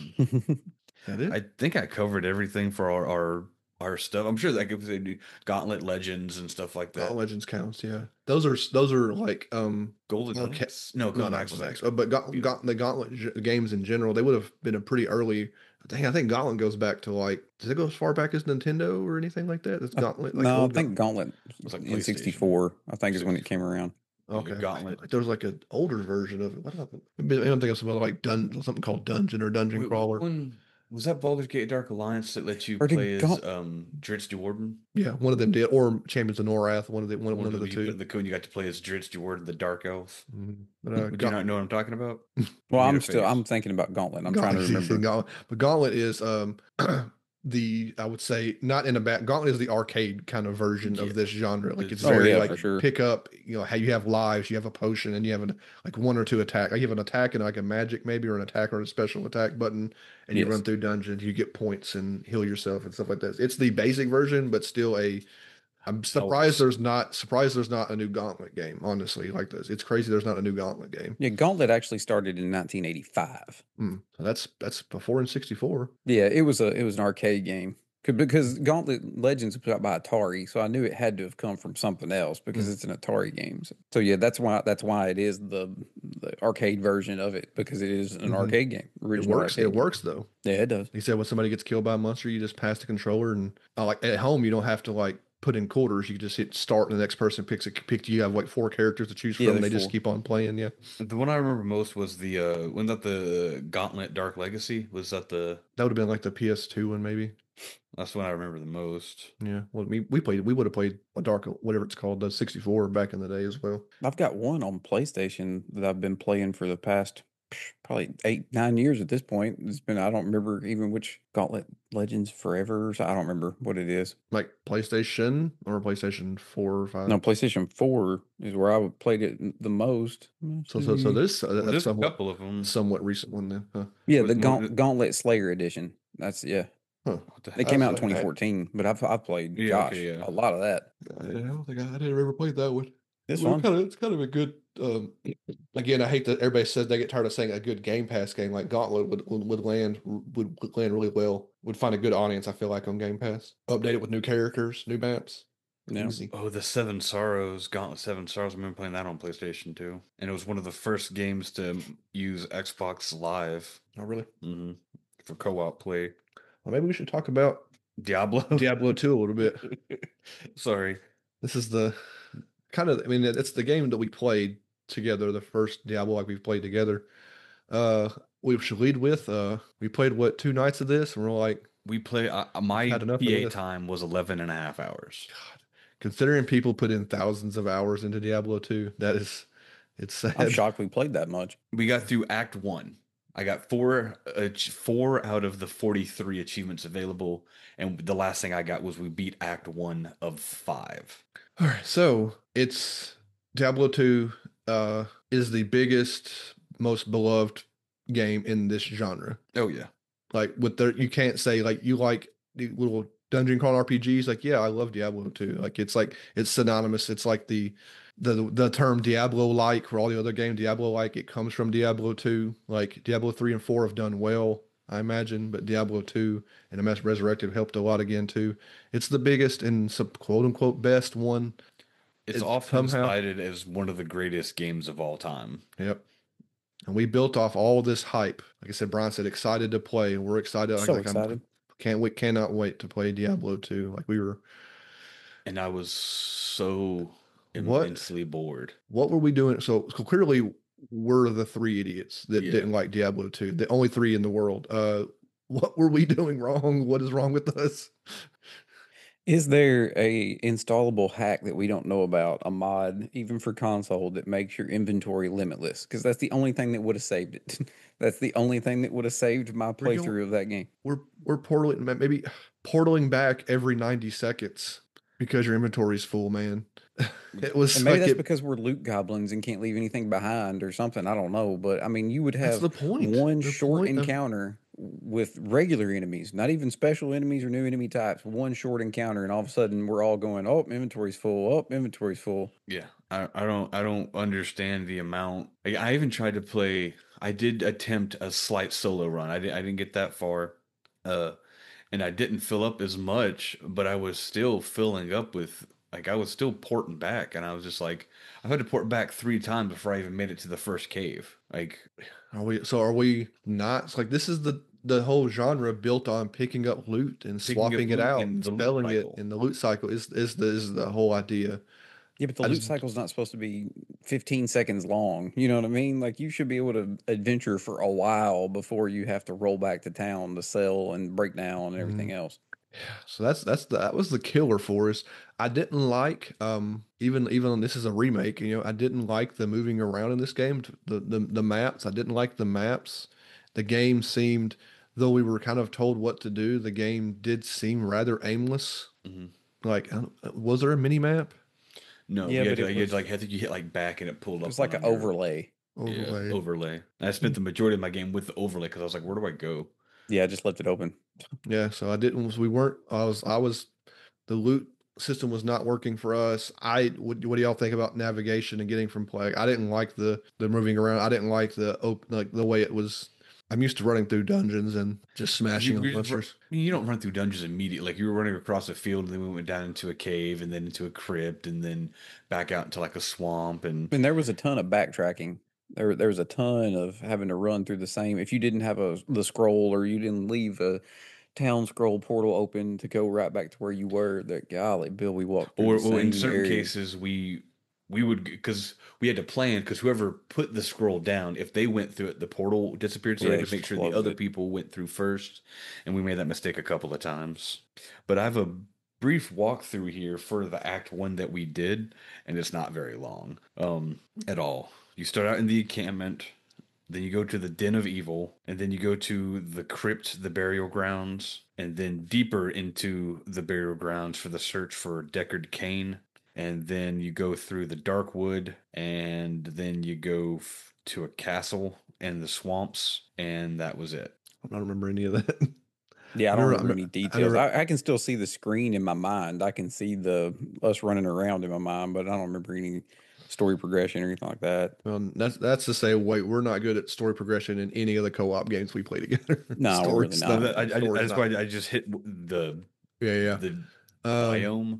That it? I think I covered everything for our our, our stuff. I'm sure that could say Gauntlet Legends and stuff like that. Gauntlet Legends counts. Yeah, those are those are like um Golden okay. Axe? No, no Golden not Axe was Axe, like- but Gaunt, Gaunt, the Gauntlet g- games in general, they would have been a pretty early. I think I think Gauntlet goes back to like does it go as far back as Nintendo or anything like that? It's Gauntlet. Like no, I old think Gauntlet was like in sixty-four. I think is when it came around. Gauntlet- okay. Gauntlet. Like there was like an older version of it. What happened? Maybe- I don't think it's something like dun something called Dungeon or Dungeon Wait, Crawler. when- was that Baldur's Gate Dark Alliance that let you Or did play as Gaunt- um, Dritz Warden? Yeah, one of them did, or Champions of Norath. One of the one, one of the you two. put in the code, you got to play as Dritz Warden, the Dark Elf. Mhm. But uh, Would Gaunt- you not know what I'm talking about? Well, Made I'm a still face. I'm thinking about Gauntlet. I'm trying to Gauntlet- remember. Gauntlet. But Gauntlet is um the I would say not in a bad Gauntlet is the arcade kind of version Yeah. of this genre. Like it's Oh, very yeah, like for sure. pick up, you know, how you have lives, you have a potion, and you have an like one or two attack. Like you have an attack and like a magic maybe or an attack or a special attack button, and you Yes. run through dungeons, you get points and heal yourself and stuff like that. It's the basic version, but still a I'm surprised there's not surprised there's not a new Gauntlet game, honestly, like this. It's crazy there's not a new Gauntlet game. Yeah, Gauntlet actually started in nineteen eighty-five. Mm. So that's that's before in sixty-four. Yeah, it was a it was an arcade game. 'Cause- Because Gauntlet Legends was put out by Atari, so I knew it had to have come from something else because Mm. it's an Atari game. So, so yeah, that's why that's why it is the the arcade version of it because it is an Mhm. arcade game. It Original works. arcade It game. works though. Yeah, it does. He said when somebody gets killed by a monster, you just pass the controller and uh, like at home you don't have to like put in quarters. You just hit start and the next person picks a pick. You have like four characters to choose Yeah, from. They there's just four. keep on playing. Yeah, The one I remember most was the uh when that the Gauntlet Dark Legacy was that the that would have been like the P S two one maybe. that's the one I remember the most. Yeah, well we we played we would have played a dark whatever it's called the sixty-four back in the day as well. I've got one on PlayStation that I've been playing for the past probably eight nine years at this point. It's been I don't remember even which Gauntlet Legends Forever. Or so- I don't remember what it is. Like PlayStation or PlayStation four or five. No, PlayStation four is where I would played it the most. So so so this uh, Well, that's there's a somewhat couple of them. somewhat recent one then. Huh? Yeah, Was the more Gaunt, the- Gauntlet Slayer edition. That's yeah. Huh. It came out in That's- I- twenty fourteen, but I've I've played Yeah, gosh okay, yeah. a lot of that. I don't think I, I never ever played that one. It's Well, fun. kind of, it's kind of a good. Um, again, I hate that everybody says they get tired of saying a good Game Pass game like Gauntlet would would, would land would, would land really well. Would find a good audience. I feel like on Game Pass. Update it with new characters, new maps. Yeah. Easy. Oh, the Seven Sorrows, Gauntlet Seven Sorrows. I remember playing that on PlayStation two, and it was one of the first games to use Xbox Live. Oh, really? hmm For co-op play. Well, maybe we should talk about Diablo. Diablo two a little bit. Sorry. This is the kind of. I mean, it's the game that we played together. The first Diablo like we've played together. Uh, we should lead with. Uh, we played what two nights of this, and we're like, We play. Uh, my Had enough of P A this. time was eleven and a half hours. God, considering people put in thousands of hours into Diablo two, that is, it's sad. I'm shocked we played that much. We got through Act One. I got four, uh, four out of the forty-three achievements available, and the last thing I got was we beat Act One of five. All right, so it's Diablo two uh, is the biggest, most beloved game in this genre. Oh yeah, Like with the, you can't say like you like the little dungeon crawl R P Gs. Like yeah, I love Diablo two. Like it's like it's synonymous. It's like the the the term Diablo like for all the other games Diablo like. It comes from Diablo two. Like Diablo three and four have done well, I imagine, but Diablo two and M S Resurrected helped a lot again too. It's the biggest and some quote unquote best one. it's, It's often somehow- cited as one of the greatest games of all time. Yep. And we built off all this hype. Like I said, Brian said, excited to play. We're excited. So like, I'm- excited. can't we cannot wait to play Diablo two. Like we were. And I was so What? immensely bored. What were we doing? So, so clearly, we're the three idiots that Yeah. didn't like Diablo two. The only three in the world. Uh, what were we doing wrong? What is wrong with us? Is there a installable hack that we don't know about, a mod, even for console, that makes your inventory limitless? Because that's the only thing that would have saved it. That's the only thing that would have saved my We're going- playthrough of that game. We're we're portaling maybe portaling back every ninety seconds because your inventory's full, man. It was And maybe like that's it- because we're loot goblins and can't leave anything behind or something. I don't know. But I mean, you would that's have the point. one The short point of- encounter with regular enemies, not even special enemies or new enemy types. One short encounter, and all of a sudden we're all going, "Oh, inventory's full. Oh, inventory's full." Yeah, I, I don't I don't understand the amount. Like, I even tried to play. I did attempt a slight solo run. I didn't I didn't get that far, uh, and I didn't fill up as much, but I was still filling up with like I was still porting back, and I was just like I've had to port back three times before I even made it to the first cave. Like Are we? So are we not? It's like this is the the whole genre built on picking up loot and Picking up swapping it loot out in and the loot spelling it cycle. in the loot cycle is is the is the whole idea. Yeah, but the I loot just- cycle's not supposed to be fifteen seconds long. You know what I mean? Like you should be able to adventure for a while before you have to roll back to town to sell and break down and everything else. So that's that's the, that was the killer for us. I didn't like um even even this is a remake. You know, I didn't like the moving around in this game. The the the maps. I didn't like the maps. The game seemed, though we were kind of told what to do, the game did seem rather aimless. Mhm. Like, I don't- was there a mini map? no, Yeah, you had but to, it you had was- to, like I think you hit like back and it pulled It up. was like on an your- overlay. Yeah, Overlay. overlay. And I spent the majority of my game with the overlay because I was like, where do I go? Yeah, I just left it open. Yeah, so I didn't. We weren't. I was. I was. The loot system was not working for us. I. What, what do y'all think about navigation and getting from play? I didn't like the the moving around. I didn't like the op, like the way it was. I'm used to running through dungeons and just smashing You- on you just monsters. run- You don't run through dungeons immediately. Like you were running across a field, and then we went down into a cave, and then into a crypt, and then back out into like a swamp. And And there was a ton of backtracking. There, there was a ton of having to run through the same. If you didn't have a the scroll or you didn't leave a town scroll portal open to go right back to where you were, that golly, Bill, we walked through or, the or in same certain area. cases, we we would because we had to plan because whoever put the scroll down, if they went through it, the portal disappeared. So Yeah, we it had to make just sure the closed other it. people went through first, and we made that mistake a couple of times. But I have a brief walkthrough here for the Act One that we did, and it's not very long um, at all. You start out in the encampment. Then you go to the Den of Evil, and then you go to the crypt, the burial grounds, and then deeper into the burial grounds for the search for Deckard Cain. And then you go through the Darkwood, and then you go f- to a castle and the swamps, and that was it. I don't remember any of that. Yeah, I I don't remember, remember I any remember, I details. remember I, I can still see the screen in my mind. I can see the us running around in my mind, but I don't remember any story progression or anything like that. well, that's that's to say, wait, we're not good at story progression in any of the co-op games we play together. No, we're really Story's No, not, not. that, I, I, story's that's why not. I just hit the Yeah, the yeah. Um, biome.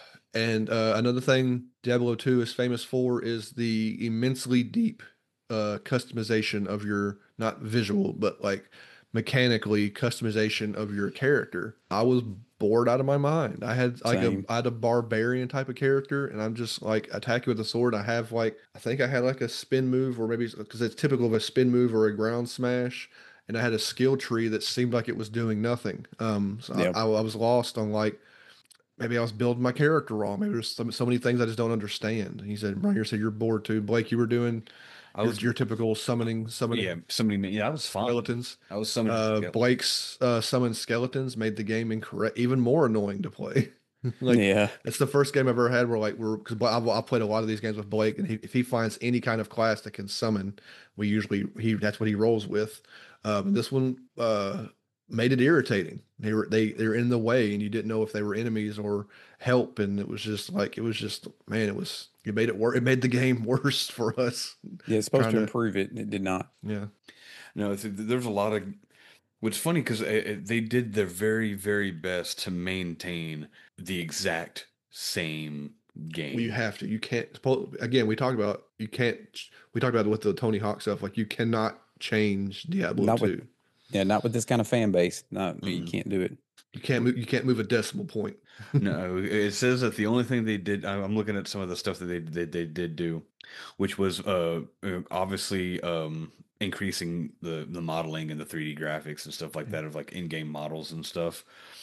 and uh, another thing Diablo two is famous for is the immensely deep uh, customization of your, not visual, but like mechanically customization of your character. I was bored out of my mind. I had like a Same. I had a barbarian type of character, and I'm just like attacking with a sword. I have like I think I had like a spin move, or maybe because it's typical of a spin move or a ground smash. And I had a skill tree that seemed like it was doing nothing. Um, so Yep. I, I, I was lost on like maybe I was building my character wrong. Maybe there's some, so many things I just don't understand. And he said, Brian, said you're bored too. Blake, you were doing I your was your typical summoning yeah, summoning somebody yeah, I was fine. skeletons. I was summoning Uh, skeletons. Blake's uh, summoned skeletons made the game incorrect, even more annoying to play. Like Yeah. it's the first game I've ever had where like we're because I've, I've played a lot of these games with Blake, and he, if he finds any kind of class that can summon, we usually he that's what he rolls with. Um, this one uh, made it irritating. They were they they're in the way, and you didn't know if they were enemies or help, and it was just like it was just man, it was it made it work. It made the game worse for us. Yeah, it's supposed Trying to to improve it, and it did not. yeah. No, it's, there's a lot of. What's funny because they did their very, very best to maintain the exact same Well, you game. have to. You can't. Again, we talked about you can't. We talked about it with the Tony Hawk stuff. Like you cannot change Diablo Not with two. yeah, not with this kind of fan base. Not you Mm-mm. can't do it. You can't move. You can't move a decimal point. No, it says that the only thing they did. I- I'm looking at some of the stuff that they they, they did do, which was uh uh, obviously um increasing the the modeling and the three D graphics and stuff like that of like in-game models and stuff.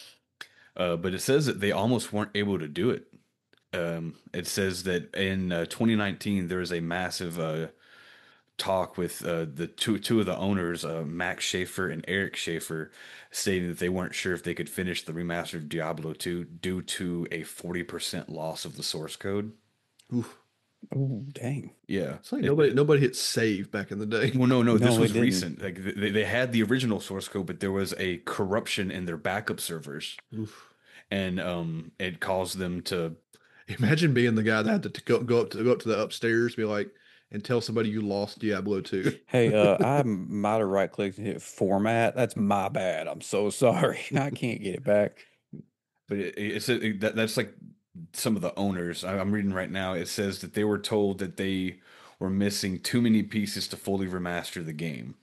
Uh, but it says that they almost weren't able to do it. Um, it says that in uh, twenty nineteen there was a massive uh, talk with uh, the two two of the owners, uh, Max Schaefer and Eric Schaefer, stating that they weren't sure if they could finish the remaster of Diablo two due to a forty percent loss of the source code. Oof. Oh, dang. Yeah. It's like It- nobody it- nobody hit save back in the day. well, no, no, this No, it was didn't. recent. Like they, they had the original source code, but there was a corruption in their backup servers, Oof. and um, it caused them to. Imagine being the guy that had to, to go, go up to go up to the upstairs, be like, and tell somebody you lost Diablo two. Hey, uh, I might have right clicked and hit format. That's my bad. I'm so sorry. I can't get it back. But it, it's a, that that's like some of the owners. I, I'm reading right now. It says that they were told that they were missing too many pieces to fully remaster the game.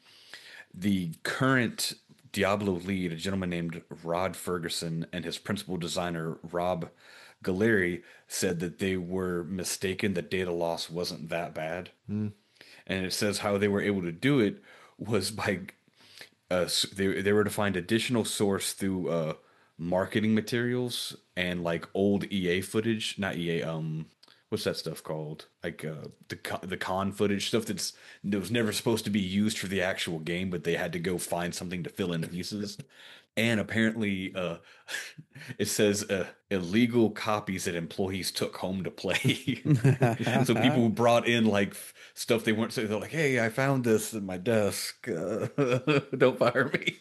The current Diablo lead, a gentleman named Rod Ferguson, and his principal designer Rob Galeri said that they were mistaken. That data loss wasn't that bad, Mm. and it says how they were able to do it was by uh, s- they they were to find additional source through uh, marketing materials and like old E A footage, not E A, um, what's that stuff called? Like uh, the co- the con footage stuff that's that was never supposed to be used for the actual game, but they had to go find something to fill in pieces. And apparently, uh, it says uh, illegal copies that employees took home to play. So people brought in like f- stuff they weren't saying. They're like, "Hey, I found this in my desk. Uh, don't fire me."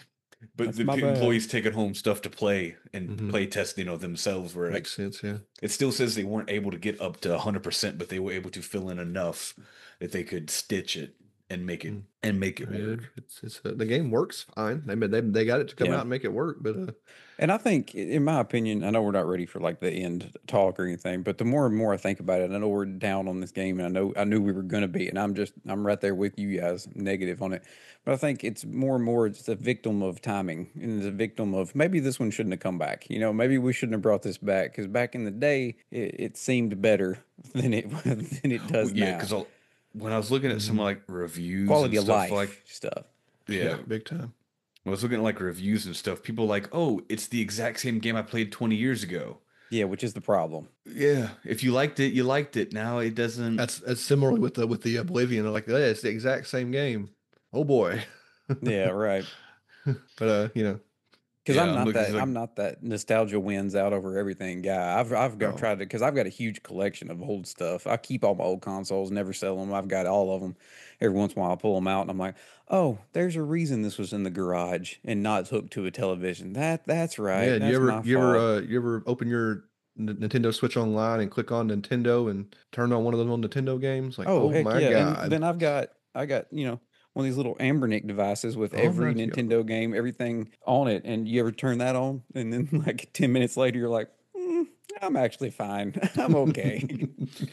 But That's the my p- bad. employees taking home stuff to play and Mhm. play test, you know, themselves. Where like, Makes sense, yeah. it still says they weren't able to get up to one hundred percent, but they were able to fill in enough that they could stitch it and make it Mm. and make it I mean, work. it's it's uh, the game works fine. They they they got it to come Yeah. out and make it work, but uh, And I think, i- in my opinion, I know we're not ready for like the end talk or anything, but the more and more I think about it, I know we're down on this game, and I know I knew we were going to be, and I'm just I'm right there with you guys, negative on it. But I think it's more and more it's a victim of timing, and it's a victim of maybe this one shouldn't have come back. You know, maybe we shouldn't have brought this back because back in the day, it, it seemed better than it than it does Well, yeah, now. because when I was looking at some Mhm. like reviews Quality and of stuff life like stuff. yeah, big time. I was looking at like reviews and stuff. People like, oh, it's the exact same game I played twenty years ago. Yeah, which is the problem. Yeah, if you liked it, you liked it. Now it doesn't. That's that's similar with the with the Oblivion. Like, yeah, it's the exact same game. Oh boy. Yeah, right. But uh, you know, Because Yeah, I'm I'm not looking that like I'm not that nostalgia wins out over everything guy. I've I've got Oh, tried to because I've got a huge collection of old stuff. I keep all my old consoles, never sell them. I've got all of them. Every once in a while, I pull them out, and I'm like, oh, there's a reason this was in the garage and not hooked to a television. That that's right. yeah. Do you That's ever my you ever fault. uh you ever open your N- Nintendo Switch online and click on Nintendo and turn on one of those old Nintendo games? Like, Oh oh heck my yeah! And God. then I've got I got you know one of these little Ambernick devices with Oh every my God. Nintendo game, everything on it. And you ever turn that on, and then like ten minutes later, you're like, "Mm, I'm actually fine. I'm okay."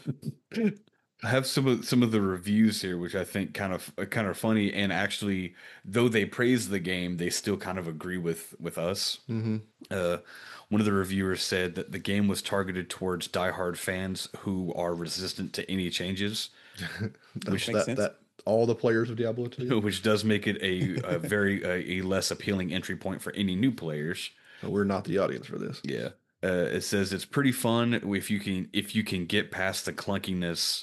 I have some of some of the reviews here, which I think kind of kind of funny, and actually, though they praise the game, they still kind of agree with with us. hmm Uh, one of the reviewers said that the game was targeted towards diehard fans who are resistant to any changes, That's which Makes that sense. that all the players of Diablo two. which does make it a, a very a, a less appealing entry point for any new players. So we're not the audience for this. Yeah. Uh, it says it's pretty fun if you can if you can get past the clunkiness.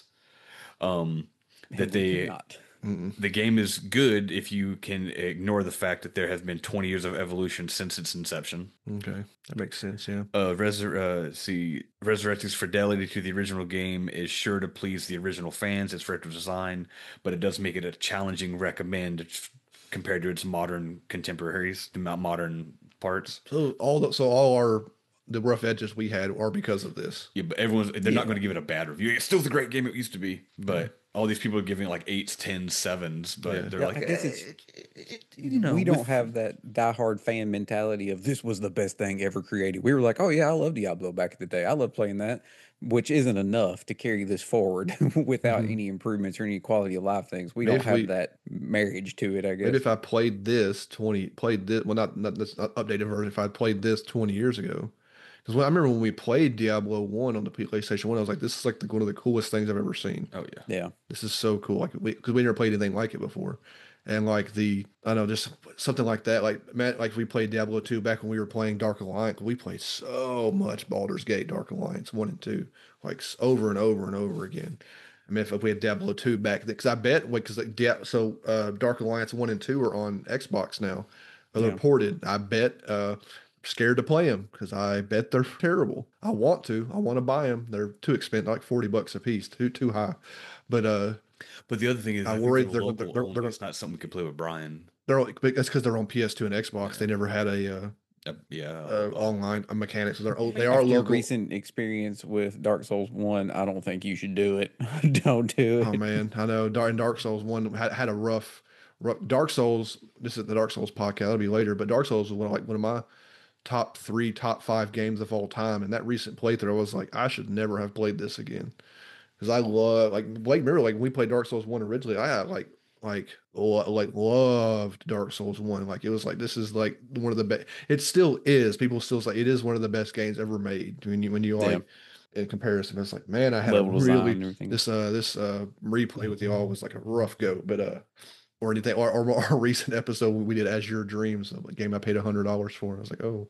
Um, that And we they cannot. Mm-mm. the game is good if you can ignore the fact that there has been twenty years of evolution since its inception. Okay, that makes sense. Yeah. Uh, Resur- uh, see, Resurrect's fidelity to the original game is sure to please the original fans. Its retro design, but it does make it a challenging recommend f- compared to its modern contemporaries, the mo- modern parts. So all the, so all our the rough edges we had are because of this. Yeah, but everyone's they're not Yeah. going to give it a bad review. It's still the great game it used to be, but all these people are giving it like eights, tens, sevens, but Yeah. they're Yeah, like, I guess "Eh, it's it- it- you know, we don't with- have that diehard fan mentality of this was the best thing ever created. We were like, oh yeah, I love Diablo back in the day. I love playing that, which isn't enough to carry this forward without Mhm. any improvements or any quality of life things. We Maybe don't if have we- that marriage to it, I Maybe guess. if I played this twenty, played this, well, not not this not updated version. If I played this twenty years ago, because I remember when we played Diablo one on the PlayStation one, I was like, this is like the, one of the coolest things I've ever seen. Oh yeah. Yeah. This is so cool. Like we, because we never played anything like it before, and like the I don't know, just something like that. Like Matt, like we played Diablo two back when we were playing Dark Alliance. We played so much Baldur's Gate, Dark Alliance one and two, like s- over and over and over again. I mean, if, if we had Diablo two back, because I bet, because like, Dia- so uh, Dark Alliance one and two are on Xbox now. Uh, They're Yeah. ported. I bet. Uh, scared to play them because I bet they're terrible. I want to. I want to buy them. They're too expensive, like forty bucks a piece, too too high. But uh, But the other thing is, I I, think worry for they're- local they're- they're- only, they're gonna- it's not something we could play with Brian. they're all, but that's because they're on P S two and Xbox. Yeah. They never had a uh, Uh, yeah. uh, uh, online a mechanic, so they're oh, they are After your local. recent experience with Dark Souls one, I don't think you should do it. Don't do it. Oh man, I know. Dark and Dark Souls one had, had a rough, rough. Dark Souls. This is the Dark Souls podcast. That'll be later. But Dark Souls was one of, like one of my top three, top five games of all time. And that recent playthrough, I was like, I should never have played this again because I love like Blake. Remember, like when we played Dark Souls one originally, I had like like lo- like loved Dark Souls one. Like it was like this is like one of the best. It still is. People still say it is one of the best games ever made. When you when you Yeah. like in comparison, it's like man, I had Level a design really and everything. this uh this uh replay with y'all was like a rough go, but uh. Or anything, or, or our recent episode when we did Azure Dreams, a game I paid a hundred dollars for. I was like, oh,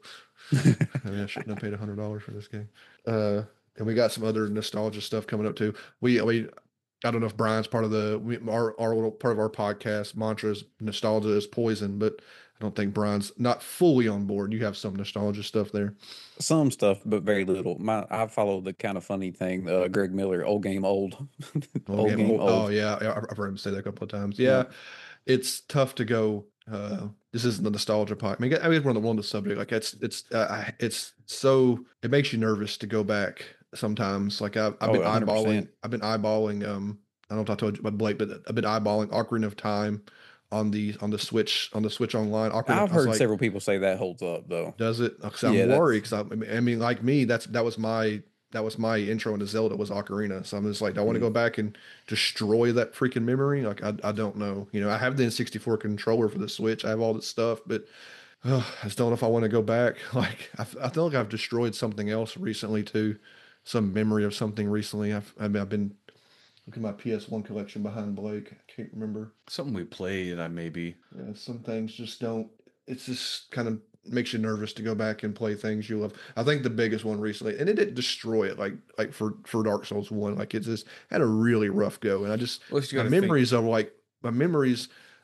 I mean, I shouldn't have paid a hundred dollars for this game. Uh, and we got some other nostalgia stuff coming up too. We, we, I don't know if Brian's part of the we, our our little part of our podcast mantra is nostalgia is poison, but I don't think Brian's not fully on board. You have some nostalgia stuff there. Some stuff, but very little. My I follow the kind of funny thing. Uh, Greg Miller, old game, old, Oh, old yeah, game, oh, old. oh, yeah, yeah, I've I've heard him say that a couple of times. Yeah. Yeah, it's tough to go. Uh, this isn't the nostalgia part. I mean, I mean, we're on the one the subject. Like it's it's uh, I- it's so it makes you nervous to go back sometimes. Like I've I've Oh, been one hundred eyeballing. percent. I've been eyeballing. Um, I don't know if I told you about Blake, but I've been eyeballing Ocarina of Time on the on the Switch on the Switch Online. Ocarina. I've I was heard like, several people say that holds up though. does it? Because I'm Yeah, that's- worried. Because I, I mean, like me, that's that was my that was my intro into Zelda was Ocarina. So I'm just like, do I want to Mhm. go back and destroy that freaking memory? Like, I I don't know. You know, I have the N sixty-four controller for the Switch. I have all this stuff, but uh, I just don't know if I want to go back. Like, I, f- I feel like I've destroyed something else recently too. Some memory of something recently. I've I mean, I've been looking at my P S one collection behind Blake. I can't remember. something we played, I maybe. Yeah, some things just don't. It's just kind of makes you nervous to go back and play things you love. I think the biggest one recently, and it didn't destroy it like like for for Dark Souls one. Like it just had a really rough go, and I just Well, you my gotta think- memories of like my memories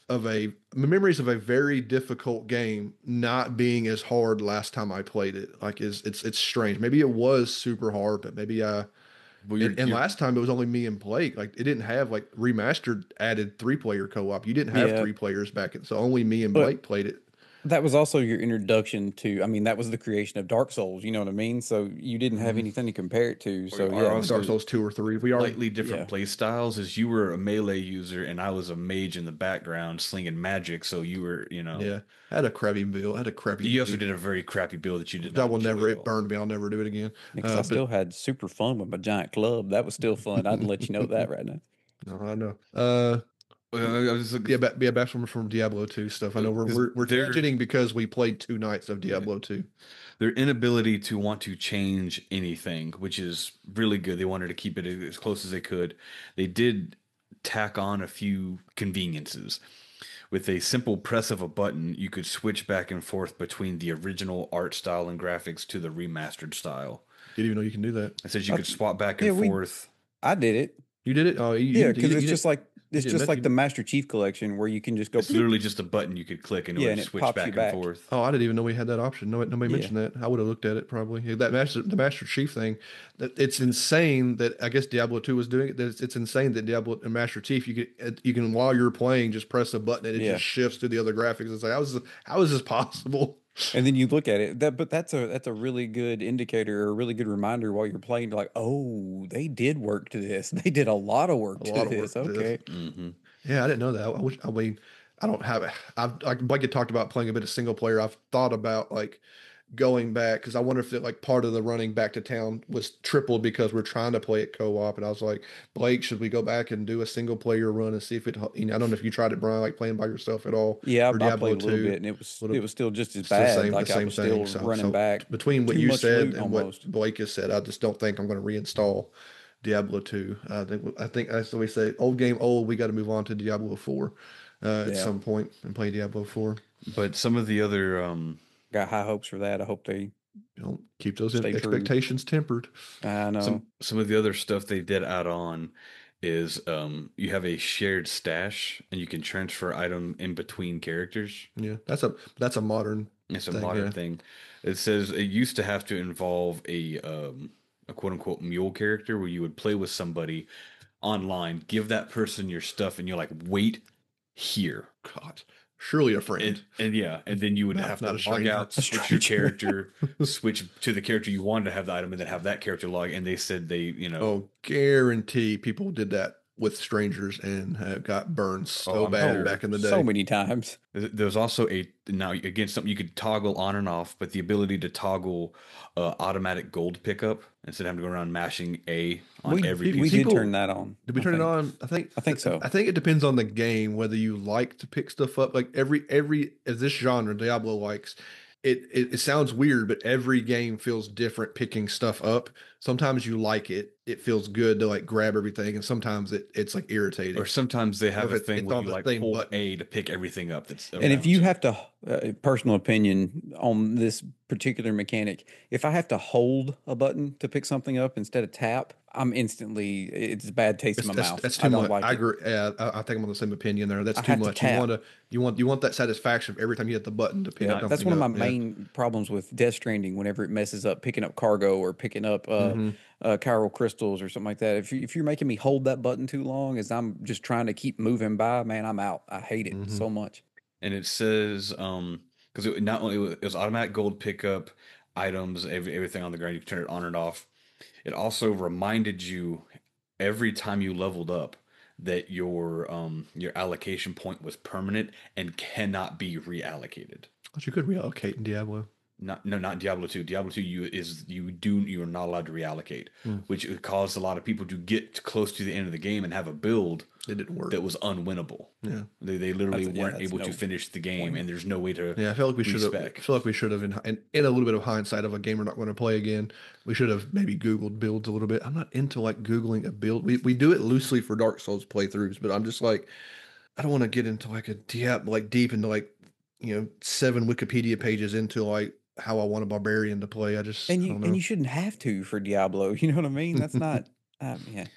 of a memories of a very difficult game not being as hard last time I played it. Like is it's it's strange. Maybe it was super hard, but maybe I Well, you're, and, and you're last time it was only me and Blake. Like it didn't have like remastered added three player co op. You didn't have Yeah, three players back, in, so only me and but Blake played it. that was also your introduction to, I mean, that was the creation of Dark Souls, you know what I mean? So you didn't have Mhm. anything to compare it to. or So are yeah, Uh, this Dark also was, Souls two or three. We are slightly different yeah. play styles. As you were a melee user and I was a mage in the background slinging magic, so you were, you know, yeah. I had a crappy build. I had a crappy you also build. did a very crappy build that you did That not will enjoy never. at It all. burned me. I'll never do it again. Because I Uh, but still had super fun with my giant club. That was still fun. I'd let you know that right now. no, I know. Uh, Well, I was yeah, looking back, yeah, back from from Diablo two stuff. I know we're because we're, we're they're tangенting because we played two nights of Diablo two. their inability to want to change anything, which is really good. They wanted to keep it as close as they could. They did tack on a few conveniences. With a simple press of a button, you could switch back and forth between the original art style and graphics to the remastered style. Didn't even know you can do that. It says you I, could swap back yeah, and we, forth. I did it. You did it. Oh, you Yeah, you, because you, it's you just did. like, You it's didn't just mention. like the Master Chief collection where you can just go, It's bloop, literally just a button you could click and it yeah, would and it switch pops you back and back. forth. Oh, I didn't even know we had that option. No, nobody Yeah. mentioned that. I would have looked at it probably. Yeah, that master, the Master Chief thing. That it's insane that I guess Diablo two was doing it. That It's, it's insane that Diablo and Master Chief you can you can while you're playing just press a button and it Yeah. just shifts to the other graphics. It's like how is this, how is this possible? And then you look at it, that but that's a that's a really good indicator or a really good reminder while you're playing, like, oh, they did work to this. They did a lot of work A to lot of this. work to this. Okay. hmm Yeah, I didn't know that. I wish. I mean, I don't have it. I've like Blake had talked about playing a bit of single player. I've thought about like going back because I wonder if that like part of the running back to town was tripled because we're trying to play it co-op. And I was like, Blake, should we go back and do a single player run and see if it? You know, I don't know if you tried it, Brian, like playing by yourself at all Yeah, for I, I Diablo played a little two. bit and it was Little, it was still just as it's the bad. same, the Like I same was still thing. So, running so back. between what Too you much said loot and almost. what Blake has said, I just don't think I'm going to reinstall Diablo two. I think I think that's what we say. Old game, old. We got to move on to Diablo four uh, at Yeah. some point and play Diablo four. But some of the other um, Got high hopes for that. I hope they You know, keep those stay true. expectations tempered. I know. some some of the other stuff they did add on is um, you have a shared stash and you can transfer item in between characters. Yeah, that's a that's a modern It's a thing. modern Yeah, thing. It says it used to have to involve a um, a quote unquote mule character where you would play with somebody online, give that person your stuff, and you're like, wait here. God, surely a friend. And, and yeah, and then you would Not- have not to a log stranger. out, A switch your stranger. character, switch to the character you wanted to have the item, and then have that character log. And they said they, you know, Oh, guarantee people did that with strangers and have got burned so Oh, I'm bad sure. back in the day. So many times. Th- There's also a now again something you could toggle on and off, but the ability to toggle uh, automatic gold pickup instead of having to go around mashing A on We, every we piece. did People- turn that on. Did we I turn it think. on? I think I think so. I think it depends on the game whether you like to pick stuff up. Like every every as this genre Diablo likes, it, it it sounds weird, but every game feels different picking stuff up. Sometimes you like it; it feels good to like grab everything, and sometimes it it's like irritating. Or sometimes they have If a it- thing it's where on you the like same hold button. A to pick everything up. That's And if around you have to, uh, personal opinion on this particular mechanic, if I have to hold a button to pick something up instead of tap, I'm instantly, it's a bad taste in my that's, mouth. that's I too don't much. like I it. agree. Yeah, I, I think I'm on the same opinion there. That's I too have to much. You tap. want to you want you want that satisfaction of every time you hit the button to pick Yeah, something that's one of my up. Yeah. main problems with Death Stranding. Whenever it messes up picking up cargo or picking up uh, Mhm. uh, chiral crystals or something like that, if you, if you're making me hold that button too long, as I'm just trying to keep moving by, man, I'm out. I hate it Mhm. so much. and it says um because it not only it was automatic gold pickup items, every, everything on the ground, you can turn it on and off. It also reminded you every time you leveled up that your um your allocation point was permanent and cannot be reallocated. But you could reallocate in Diablo. Not no, not Diablo two. Diablo two, you is you do you are not allowed to reallocate, Hmm. which caused a lot of people to get close to the end of the game and have a build It didn't work. that was unwinnable. Yeah. They, they literally That's- yeah, weren't that's able to no finish the game, point. and there's no way to. Yeah, I feel like we should have. I respec. feel like we should have, in, in in a little bit of hindsight of a game we're not going to play again. We should have maybe Googled builds a little bit. I'm not into like Googling a build. We we do it loosely for Dark Souls playthroughs, but I'm just like, I don't want to get into like a deep, like deep into like, you know, seven Wikipedia pages into like how I want a barbarian to play. I just And I you don't know. and you shouldn't have to for Diablo. You know what I mean? That's not. Um, yeah.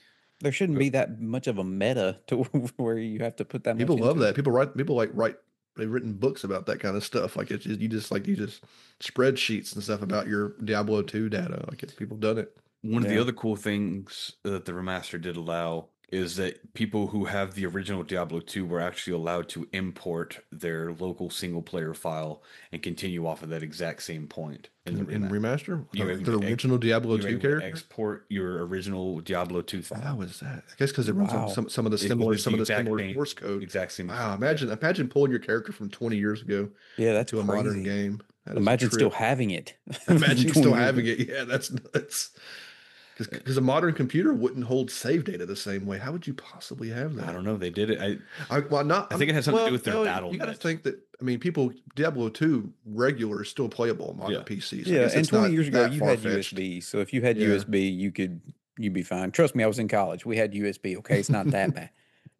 there shouldn't be that much of a meta to where you have to put that People much love into that. it. People write. People like write. They've written books about that kind of stuff. Like it's just, you just like you just spreadsheets and stuff about your Diablo two data. Like it, people done it. One of the Yeah. other cool things that the remaster did allow is that people who have the original Diablo two were actually allowed to import their local single player file and continue off of that exact same point in the In, in remaster. remaster, You the, able the to ex- original Diablo You're two able to character. export your original Diablo two file. How was that? I guess because it runs Wow. on some some of the It similar was some of the exact similar same- source code. Exact same. Wow, imagine imagine pulling your character from twenty years ago Yeah, that's to a modern crazy. game. That is a Imagine still trip. having it. Imagine from still twenty years having ago. it. Yeah, that's nuts. Because a modern computer wouldn't hold save data the same way. How would you possibly have that? I don't know. They did it. I I, well, not, I think it has something to do with their well, battle You got to net. think that. I mean, people Diablo two regular is still playable on modern Yeah. P Cs. I Yeah, guess and it's twenty not years ago that you had far-fetched. U S B. So if you had Yeah. U S B, you could you'd be fine. Trust me, I was in college. We had U S B. Okay, it's not that bad.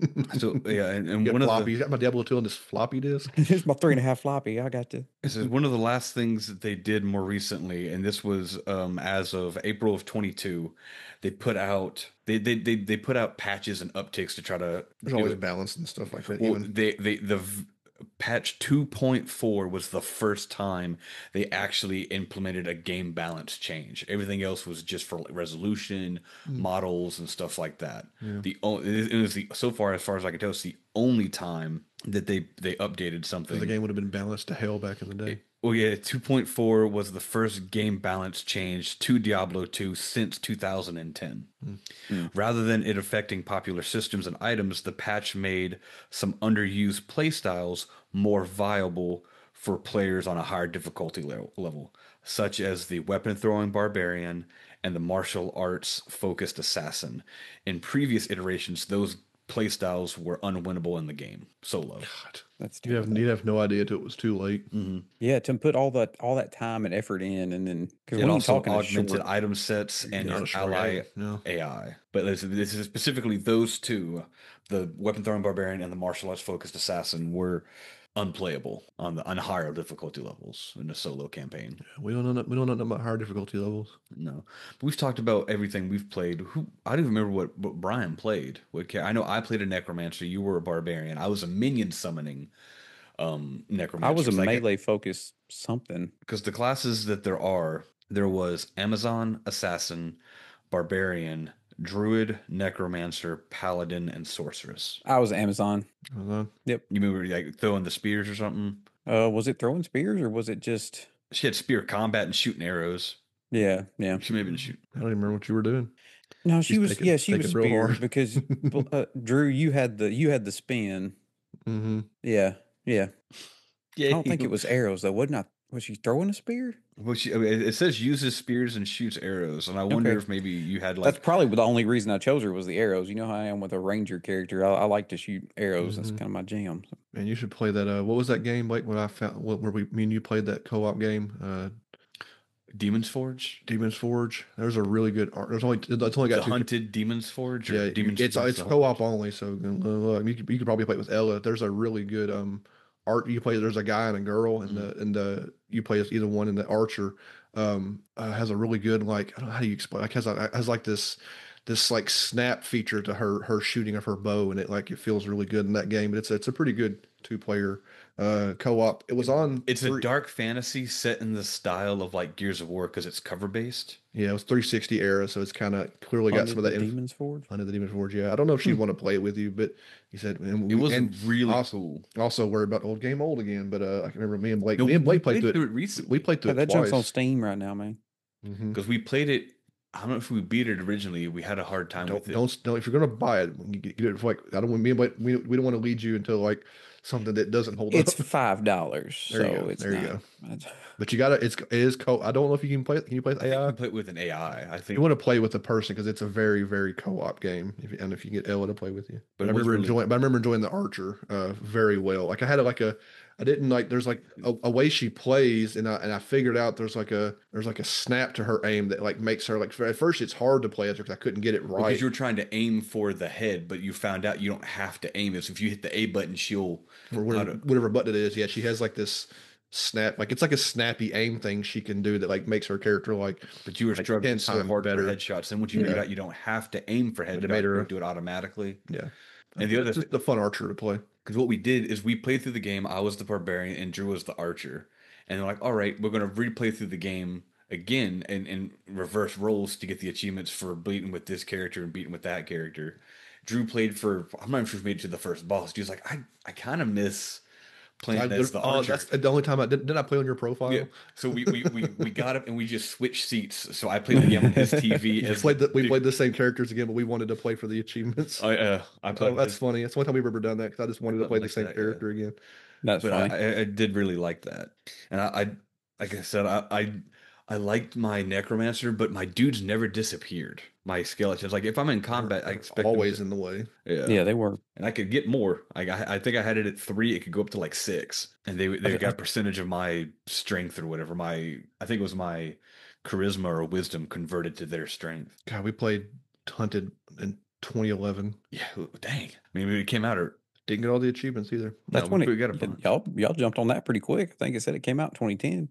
so yeah, and, and You get one of floppy. the You got my Diablo two on this floppy disk. Here's my three and a half floppy. I got to. This is one of the last things that they did more recently, and this was um, as of April of twenty-two. They put out they, they they they put out patches and upticks to try to There's do always it. balance and stuff like that. Well, even they they the v- patch two point four was the first time they actually implemented a game balance change. Everything else was just for like resolution, Mm. models, and stuff like that. Yeah. The o- it was the so far as far as I can tell, it's the only time that they they updated something. the game would have been balanced to hell back in the day. Well, yeah, two point four was the first game balance change to Diablo two since two thousand ten. Hmm. Rather than it affecting popular systems and items, the patch made some underused playstyles more viable for players on a higher difficulty le- level, such as the weapon throwing barbarian and the martial arts focused assassin. In previous iterations, those playstyles were unwinnable in the game solo. God, That's you have terrible. you'd have no idea until it was too late. Yeah, to put all that all that time and effort in, and then because It we're also talking a augmented short. item sets and Not a its short ally game, no. A I. But this, this is specifically those two, the weapon throwing barbarian and the martial arts focused assassin, were unplayable on the on higher difficulty levels in the solo campaign. We don't know. We don't know nothing about higher difficulty levels. No, but we've talked about everything we've played. Who I don't even remember what, what Brian played. What ca- I know I played a necromancer. You were a barbarian. I was a minion summoning um necromancer. I was a Like, melee focused something. because the classes that there are, there was Amazon, Assassin, Barbarian, Druid, Necromancer, Paladin, and Sorceress. I was Amazon. Uh, You remember like throwing the spears or something? Uh, was it throwing spears or was it just? She had spear combat and shooting arrows. Yeah, yeah. She may have been shooting. I don't even remember what you were doing. No, she She's was. thinking- yeah, she was thinking real spear hard. because uh, Drew, you had the you had the spin. Mm-hmm. Yeah, yeah. Yeah, I don't think it was arrows though. Wasn't I? Was she throwing a spear? Well, she, I mean, it says uses spears and shoots arrows, and I wonder Okay. if maybe you had That's like probably the only reason I chose her was the arrows. You know how I am with a ranger character. I, I like to shoot arrows. That's Mhm. kind of my jam. So- Man, you should play that. Uh, what was that game, Blake? When I found what, where we, me and you played that co-op game, uh, Demon's Forge. Demon's Forge. There's a really good art. There's only it's only The got two. hunted Demon's Forge. Or Yeah, Demon's it's Forge it's the co-op only. So uh, look, you could, you could probably play it with Ella. There's a really good um art. You play. There's a guy and a girl, and the and the you play as either one. And the archer um uh, has a really good like I don't know how do you explain like has a, has like this this like snap feature to her her shooting of her bow, and it like it feels really good in that game. But it's it's a pretty good two player uh co-op. It was on. It's a three- dark fantasy set in the style of like Gears of War because it's cover based. Yeah, it was three sixty era, so it's kind of clearly got Under some of that the inf- Demon's Forge. under the Demon's Forge. Yeah, I don't know if she'd want to play it with you, but he said and It we- was and really also, cool. Also worried about old game old again, but uh, I can remember me and Blake. No, me and Blake we played through it. through it recently We played through Yeah, it that jumps on twice. Steam right now, man. Mhm. because we played it. I don't know if we beat it originally. We had a hard time Don't with it. don't don't if you're gonna buy it, you get, get it for like I don't want me and Blake. We, we don't want to lead you into like something that doesn't hold It's up. five dollars, There you so go, it's there you not. go. That's- But you gotta it's it is co. I don't know if you can play it. Can you play with I think A I? we play it with an A I. I think. You want to play with a person because it's a very very co-op game. If you, and if you get Ella to play with you, But but I it was remember really- enjoying. But I remember enjoying the Archer uh, very well. Like I had a, like a. I didn't like. There's like a, a way she plays, and I and I figured out there's like a there's like a snap to her aim that like makes her like. At first, it's hard to play as her because I couldn't get it right. Because you were trying to aim for the head, but you found out you don't have to aim it. So if you hit the A button, she'll or whatever, auto- whatever button it is. Yeah, she has like this snap. Like it's like a snappy aim thing she can do that like makes her character like. But you were like struggling ten so times hard better. for headshots. Then once you Yeah. figured out you don't have to aim for But it headshots, made her- you do it automatically. Yeah. And the other It's just a fun archer to play. Because what we did is we played through the game. I was the barbarian and Drew was the archer. And they're like, all right, we're going to replay through the game again and, and reverse roles to get the achievements for beating with this character and beating with that character. Drew played for, I'm not even sure if we made it to the first boss. He was like, I, I kind of miss playing I, as the oh, archer. that's the only time I did. Did I play on your profile? Yeah. So we, we, we, we got up and we just switched seats. So I played the game on his T V. We as played the, we played the same characters again, but we wanted to play for the achievements. I, uh, I Oh, played that's as- funny. That's one time we've ever done that because I just wanted to Something play the like same that, yeah. character again. That's but funny. I, I, I did really like that, and I, I like I said, I, I I liked my necromancer, but my dudes never disappeared. My skeletons, like if I'm in combat, I expect them always to- in the way. yeah, yeah, they were. and I could get more. Like I, I think I had it at three. It could go up to like six, and they they I- got a percentage of my strength or whatever. My I think it was my charisma or wisdom converted to their strength. God, we played Hunted in twenty eleven. Yeah, dang. Maybe it came out or Didn't get all the achievements either. That's no, when we it, got a y- bunch. y'all y'all jumped on that pretty quick. I think it said it came out in twenty ten.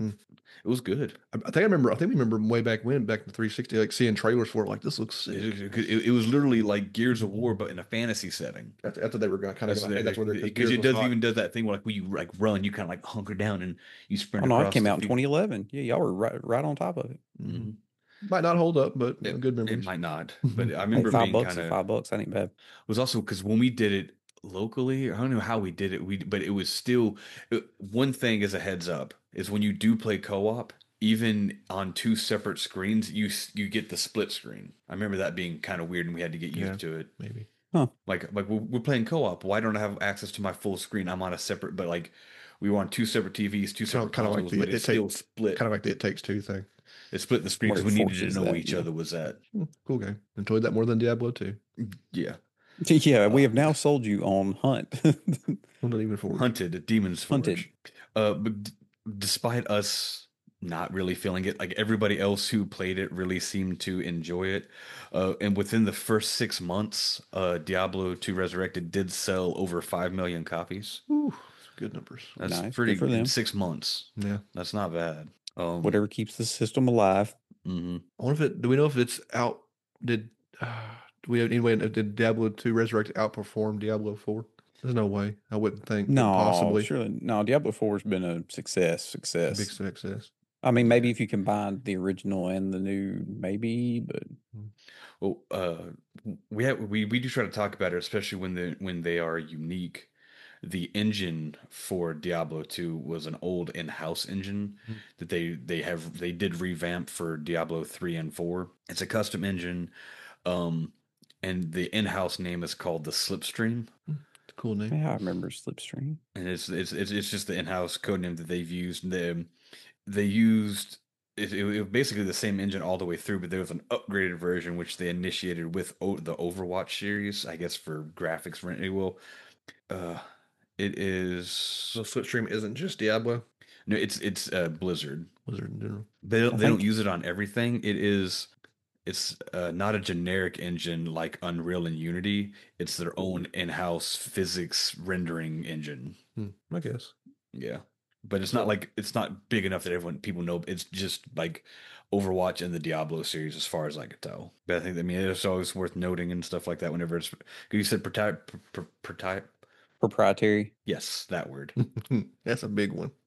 It was good. I, I think I remember. I think we remember way back when, back in the three sixty, like seeing trailers for it. Like this looks sick. It, it- it was literally like Gears of War, but in a fantasy setting. After, after they were kind of. That's, That's, that's where they're because it does even does that thing where like when you like run, you kind of like hunker down and you sprint. Oh no, it across came the out in field. twenty eleven. Yeah, y'all were right right on top of it. Mhm. Might not hold up, but you know, It, good it memories. might not, but I Hey, remember five being bucks kind is of five bucks. That ain't bad. was also because when we did it locally, I don't know how we did it. We but it was still it- one thing as a heads up is when you do play co-op, even on two separate screens, you s- you get the split screen. I remember that being kind of weird, and we had to get used Yeah. to it. Maybe. Like like we're, we're playing co-op. Why don't I have access to my full screen? I'm on a separate, but like we were on two separate T Vs, two separate Kinda like consoles, the- but it it's still takes- split. Kind of like the It Takes Two thing. It split the screen Where because it we needed to forces know where that, each yeah. other was at. Hmm, Cool game. Enjoyed that more than Diablo two. Yeah, Yeah, we have now sold you on Hunt. Well, not even for Hunted, Demon's Forge. Hunted. Uh, but d- despite us not really feeling it, like everybody else who played it really seemed to enjoy it. Uh, and within the first six months, uh, Diablo two Resurrected did sell over five million copies. Ooh, good numbers. That's Nice, pretty good for in them. six months. Yeah. That's not bad. Um, Whatever keeps the system alive. mhm. I wonder if it. Do we know if it's out? Did uh, do we have any way? Did Diablo two Resurrected outperform Diablo four? There's no way. I wouldn't think. but No, possibly surely no. Diablo four has been a success. a Success. big success. I mean, maybe if you combine the original and the new, maybe, but Well, uh, we have we we do try to talk about it, especially when the when they are unique. The engine for Diablo two was an old in-house engine Mm. that they they have they did revamp for Diablo three and four. It's a custom engine, um, and the in-house name is called the Slipstream, It's a cool name. yeah, I remember Slipstream. and it's it's it's, it's just the in-house code name that they've used. They they used. It, it was basically the same engine all the way through, but there was an upgraded version which they initiated with o- the Overwatch series, I guess for graphics. For it will, uh, it is So Slipstream isn't just Diablo. no, it's it's uh, Blizzard. Blizzard in general. They don't, I they don't think- use it on everything. It is it's uh, not a generic engine like Unreal and Unity. It's their own in-house physics rendering engine. Hmm, I guess. Yeah, but it's not like it's not big enough that everyone people know. It's just like Overwatch and the Diablo series, as far as I could tell. But I think I mean it's always worth noting and stuff like that. Whenever it's 'cause you said proti- pr- pr- proti- Proprietary. yes, that word. That's a big one.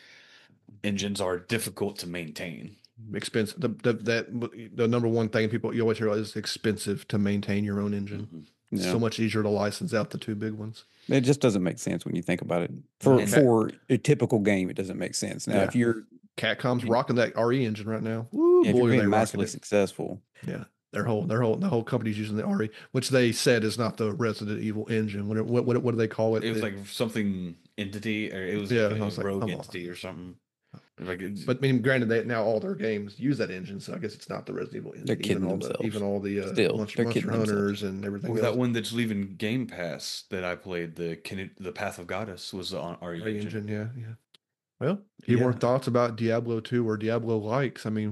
Engines are difficult to maintain. Expensive. The, the that the number one thing people you always hear is expensive to maintain your own engine. Mhm. It's Yeah. so much easier to license out the two big ones. It just doesn't make sense when you think about it. For And- for a typical game, it doesn't make sense. Now, if Yeah. you're Capcom's rocking that R E engine right now. Woo, if boy, you're are they being rocking massively it. successful, Yeah, their whole their whole the whole company's using the R E, which they said is not the Resident Evil engine. What what what, what do they call it? It was It- like something entity, or it was Yeah, like I a was like, rogue come on. entity or something. Like, it's- but I mean, granted, they now all their games use that engine, so I guess it's not the Resident Evil engine. They're kidding even all themselves. The, even all the uh, Still, Monster, they're Monster kidding themselves. Hunters and everything well, else. that one that's leaving Game Pass that I played, the Kin- the Path of Goddess, was on R E R E engine. engine, yeah, yeah. Well, any more Yeah. thoughts about Diablo two or Diablo likes? I mean,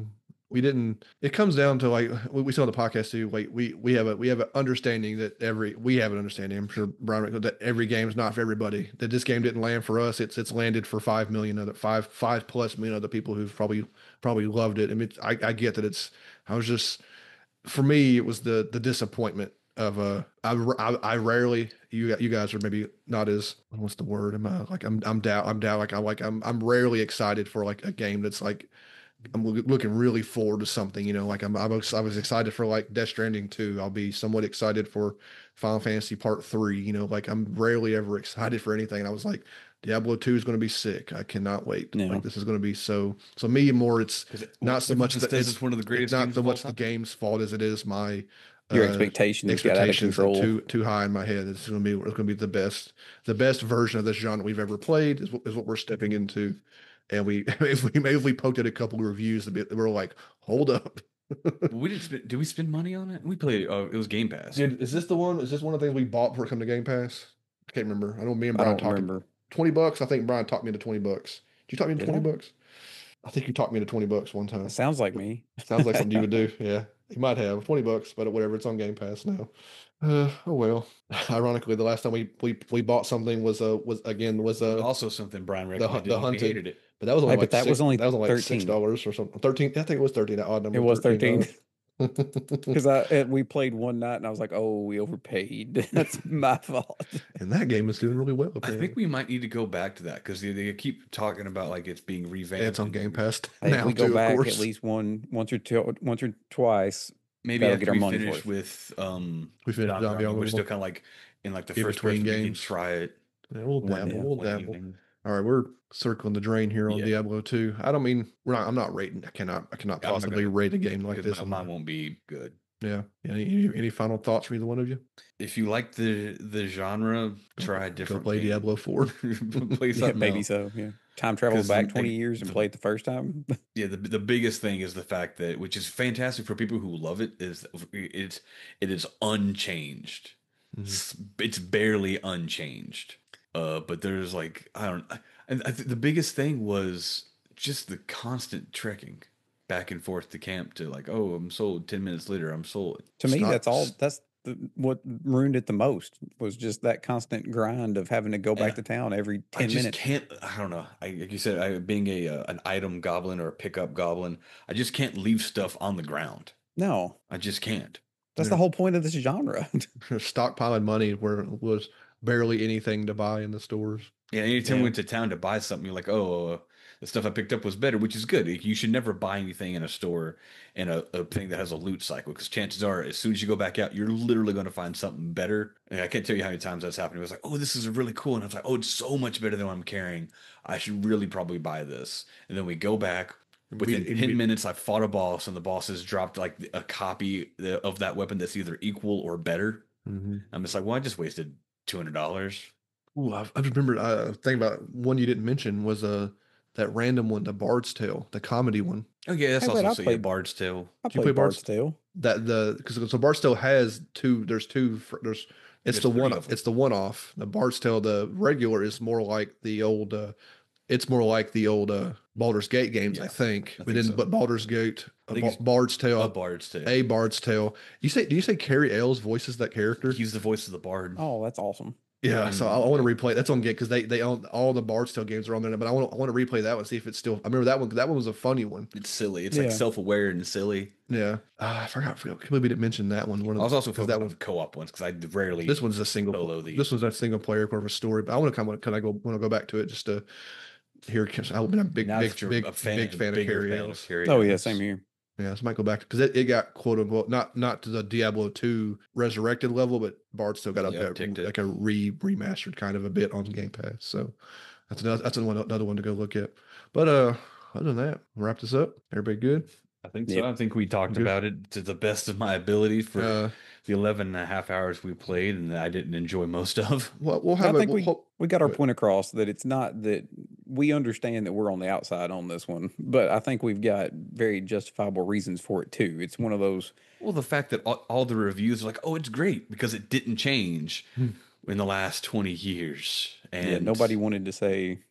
we didn't. It comes down to like we, we saw on the podcast too. Like we we have a we have an understanding that every we have an understanding. I'm sure Brian that every game is not for everybody. That this game didn't land for us. It's it's landed for five million other five five plus million other people who've probably probably loved it. I mean, I I get that it's. I was just for me it was the the disappointment of uh I, I, I rarely you you guys are maybe not as what's the word am I like I'm I'm doubt I'm doubt like I like I'm I'm rarely excited for like a game that's like I'm looking really forward to something, you know, like I'm, I was, I was excited for like Death Stranding two. I'll be somewhat excited for Final Fantasy Part three, you know, like I'm rarely ever excited for anything. And I was like, Diablo two is going to be sick. I cannot wait. Yeah. Like this is going to be so, so me more, it's not so much that it's, it's one of the greatest it's not games so of all much the time. game's fault as it is my, Your uh, expectations got out of expectations are control. too, too high in my head. It's going to be, it's going to be the best, the best version of this genre we've ever played is, what- is what we're stepping into. And we, if we maybe if we poked at a couple of reviews, a bit, we're like, hold up. We didn't. Spend, did we spend money on it? We played. Uh, it was Game Pass. Did, is this the one? Is this one of the things we bought before it come to Game Pass? I can't remember. I know me and I Brian don't talked remember. twenty bucks. I think Brian talked me into twenty bucks. Did you talk me into Did twenty I? bucks? I think you talked me into twenty bucks one time. That sounds like me. Sounds like something you would do. Yeah, you might have twenty bucks, but whatever. It's on Game Pass now. Uh, oh well. Ironically, the last time we we, we bought something was uh was again was uh Also, something Brian the recommended. Hunt- the and we Hunted. hated it. But that was only Hey, but like that six, was only that was only like six thirteen. dollars or something. Thirteen. I think it was thirteen. That odd number. It was thirteen. Because Because I it, we played one night and I was like, oh, we overpaid. That's my fault. and that game is doing really well. I Apparently. think we might need to go back to that because they, they keep talking about like it's being revamped. Yeah, it's on and Game Pass Hey, now if we go too, back of course. at least one, once or two, once or twice, Maybe that'll after get our we money finish worth. with um, We finished Zombie Zombie Army, we're Army. still kind of like in like the In first between person we can games. try it. Yeah, we'll one- dabble. We'll one dabble. evening. All right, we're circling the drain here on Yeah. Diablo two. I don't mean we're not. I'm not rating. I cannot. I cannot I'm not possibly gonna- rate a game like Because this. my- on- mine won't be good. Yeah. Any, any any final thoughts from either one of you? If you like the the genre, try a Go different. play game. Diablo four. Play Yeah, something maybe else. so. Yeah, time travel 'Cause back the- twenty the- years and the- play it the first time. Yeah, the the biggest thing is the fact that, which is fantastic for people who love it, is it's it is unchanged. Mhm. It's, it's barely unchanged. Uh, but there's like I don't, and I th- the biggest thing was just the constant trekking back and forth to camp to like, oh, I'm sold. Ten minutes later, I'm sold. To It's me, not- that's all. That's the, what ruined it the most was just that constant grind of having to go back Yeah. to town every I ten just minutes. can't. I don't know. I, like you said, I, being a uh, an item goblin or a pickup goblin, I just can't leave stuff on the ground. No, I just can't. that's Yeah. the whole point of this genre. Stockpiling money where it was barely anything to buy in the stores. Yeah, anytime Yeah. we went to town to buy something, you're like, oh, uh, the stuff I picked up was better, which is good. You should never buy anything in a store in a, a thing that has a loot cycle, because chances are, as soon as you go back out, you're literally going to find something better. And I can't tell you how many times that's happened. It was like, oh, this is really cool. And I was like, oh, it's so much better than what I'm carrying. I should really probably buy this. And then we go back. Within We- ten we- minutes, I fought a boss, and the boss has dropped like a copy of that weapon that's either equal or better. Mhm. I'm just like, well, I just wasted two hundred dollars. Ooh, I, I remember. I think about one you didn't mention was uh that random one, the Bard's Tale, the comedy one. Oh, yeah, that's Hey, wait, also I so, yeah, played- Bard's Tale. I Did you played play Bard's Bard's- Tale. That the because so Bard's Tale has two. There's two. fr- There's it's There's the three one. of 'em. It's the one off. The Bard's Tale, the regular is more like the old. uh It's more like the old uh Baldur's Gate games, I Yeah, think. I but think then, so. but Baldur's Gate, I uh, think Ba- it's Bard's Tale, A Bard's Tale. a Bard's Tale. You say? Do you say Carrie Ells voices that character? He's the voice of the Bard. Oh, that's awesome. Yeah, so I, Mm, I want to yeah. replay. That's on Gate because they they own all the Bard's Tale games are on there. But I want to I want to replay that one, see if it's still. I remember that one. 'Cause that one was a funny one. It's silly. It's Yeah. like self-aware and silly. Yeah, uh, I forgot. I forgot. I can't believe we didn't mention that one. One of I was also because focused that on one. co-op ones because I rarely. This one's a single. solo these. This one's a single player kind of a story. But I want to kind of kind of go want to go back to it just to hear. I've been a big now big that you're big a fan, big fan of bigger Carrie fan Ells. Carrie Oh yeah, Ells. same here. Yeah, so I might go back because it, it got quote unquote not not to the Diablo two resurrected level, but Bard still got a, Yeah, a- upticked it. like a re remastered kind of a bit on Game Pass. So that's another that's another one, another one to go look at. But uh, other than that, we'll wrap this up. Everybody good? I think Yep. so. I think we talked Good. about it to the best of my ability for Uh, the eleven and a half hours we played, and I didn't enjoy most of. well, we'll I have a think we'll, we ho- we got our Good. point across that it's not that we understand that we're on the outside on this one, but I think we've got very justifiable reasons for it too. It's one of those. Well, the fact that all, all the reviews are like, "Oh, it's great," because it didn't change Hmm. in the last twenty years, and Yeah, nobody wanted to say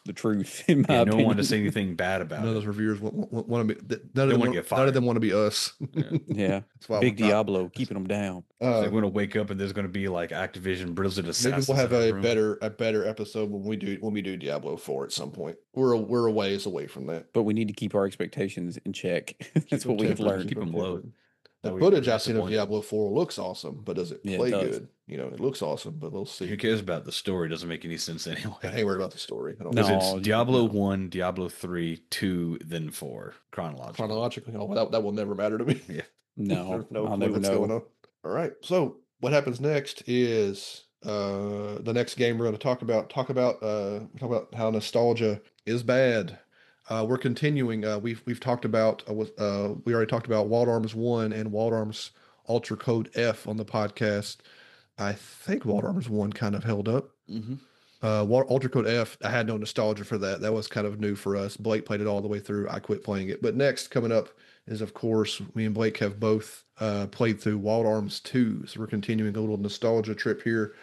the truth in my Yeah, no opinion. one wanted to say anything bad about None of it. those reviewers want, want, want to be. None of, Don't them wanna want, get none of fired. them want to be us. Yeah. Yeah, That's why Big we're not- Diablo keeping them down. So Uh, we're gonna wake up and there's gonna be like Activision Blizzard assassins. maybe we'll have in our a room. better a better episode when we do when we do Diablo four at some point. We're a, we're a ways away from that. But we need to keep our expectations in check. That's them what we have tempered, learned. keep them low. tempered. That The way footage we're I've seen of disappointed. Diablo four looks awesome, but does it Yeah, it play does. good? You know, it looks awesome, but we'll see. Who cares about the story? It doesn't make any sense anyway. I ain't worried about the story. I don't No. Because know. it's Diablo no. one, Diablo three, two, then four chronologically. Chronologically, oh, that, that will never matter to me. Yeah. No, no I'll clue never what's know. going on. All right. So what happens next is uh the next game we're going to talk about. Talk about uh talk about how nostalgia is bad. Uh, we're continuing. Uh, we've we've talked about uh, with, uh we already talked about Wild Arms One and Wild Arms Ultra Code F on the podcast. I think Wild Arms One kind of held up. Mm-hmm. Uh, Wa- Ultra Code F, I had no nostalgia for that. That was kind of new for us. Blake played it all the way through. I quit playing it. But next, coming up is, of course, me and Blake have both uh, played through Wild Arms two. So we're continuing a little nostalgia trip here.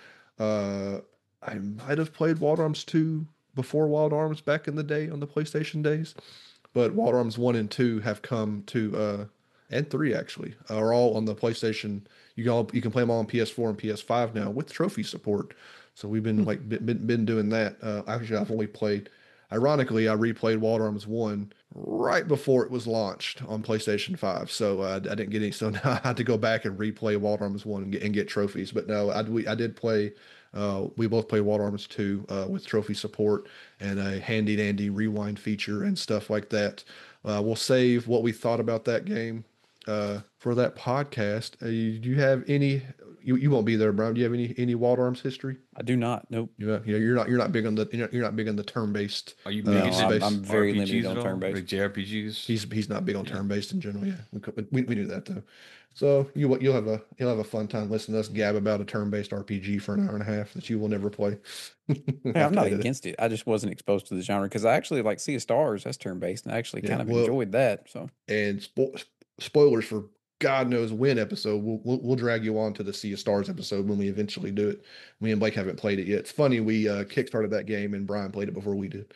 Uh, I might have played Wild Arms two before Wild Arms back in the day on the PlayStation days. But Wild Arms one and two have come to, uh, and three actually, are all on the PlayStation. You can, all, you can play them all on P S four and P S five now with trophy support. So we've been like been, been doing that. Uh, actually, I've only played. Ironically, I replayed Wild Arms one right before it was launched on PlayStation five. So uh, I didn't get any. So now I had to go back and replay Wild Arms one and get, and get trophies. But no, I we, I did play. Uh, we both played Wild Arms two uh, with trophy support and a handy dandy rewind feature and stuff like that. Uh, we'll save what we thought about that game uh, for that podcast. Uh, you, do you have any? You, you won't be there, Brian. Do you have any any Wild Arms history? I do not. Nope. You know, you're not you're not big on the you're not, you're not big on the turn based. Are you Uh, big No, into I'm, space I'm very R P Gs limited on at all? turn-based. Like J R P Gs? He's he's not big on Yeah. turn based in general. Yeah, we, could- we we knew that though. So you you'll have a you'll have a fun time listening to us gab about a turn based R P G for an hour and a half that you will never play. Yeah, I'm not against it. I just wasn't exposed to the genre because I actually like Sea of Stars. That's turn-based, and I actually Yeah, kind of well- enjoyed that. So And spo- spoilers for God knows when episode. We'll, we'll we'll drag you on to the Sea of Stars episode when we eventually do it. Me and Blake haven't played it yet. It's funny we uh, kickstarted that game and Brian played it before we did.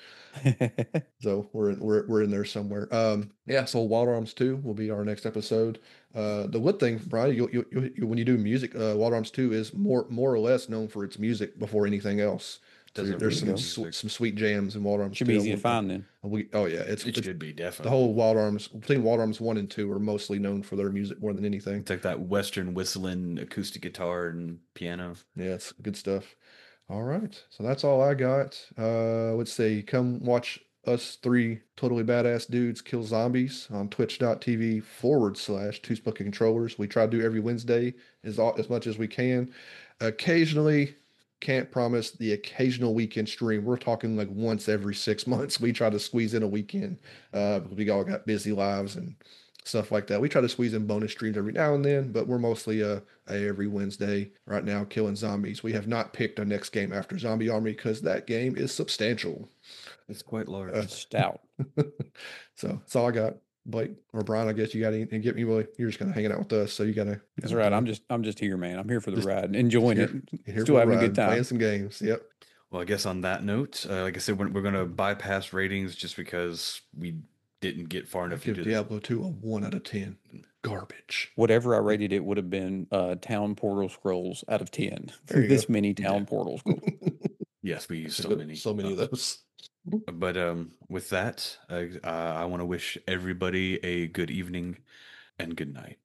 So we're in, we're we're in there somewhere. Um, yeah. So Wild Arms two will be our next episode. Uh, the good thing, Brian, you, you, you, you when you do music, uh, Wild Arms two is more more or less known for its music before anything else. So Doesn't there's some really sw- music. some sweet jams in Wild Arms. should be two. easy to We- find then. We, oh yeah, it's, It it's should be, definitely. the whole Wild Arms between Wild Arms one and two are mostly known for their music more than anything. It's like that Western whistling acoustic guitar and piano. Yeah, it's good stuff. All right. So that's all I got. Uh, let's see. Come watch us three totally badass dudes kill zombies on twitch.tv forward slash two smoking controllers. We try to do every Wednesday as, as much as we can. Occasionally, can't promise the occasional weekend stream. We're talking like once every six months. We try to squeeze in a weekend uh, because we all got busy lives and stuff like that. We try to squeeze in bonus streams every now and then, but we're mostly uh, a every Wednesday right now killing zombies. We have not picked our next game after Zombie Army because that game is substantial. It's quite large. Uh, Stout. So that's all I got. Blake or Brian, I guess you got any and get me really. You're just kind of hanging out with us, so you gotta. That's right. I'm just I'm just here, man. I'm here for the Just ride, enjoying here- it, Here still for the having a ride, good time. playing some games. Yep. Well, I guess on that note, uh, like I said, we're, we're going to bypass ratings just because we didn't get far enough Give into this. Diablo two a one out of ten. Garbage. Whatever I rated it would have been uh, town portal scrolls out of ten. There you This go. many town Yeah. portal scrolls. Yes, we use So so good- many. so many of Uh, those. But um, with that, uh, uh, I want to wish everybody a good evening and good night.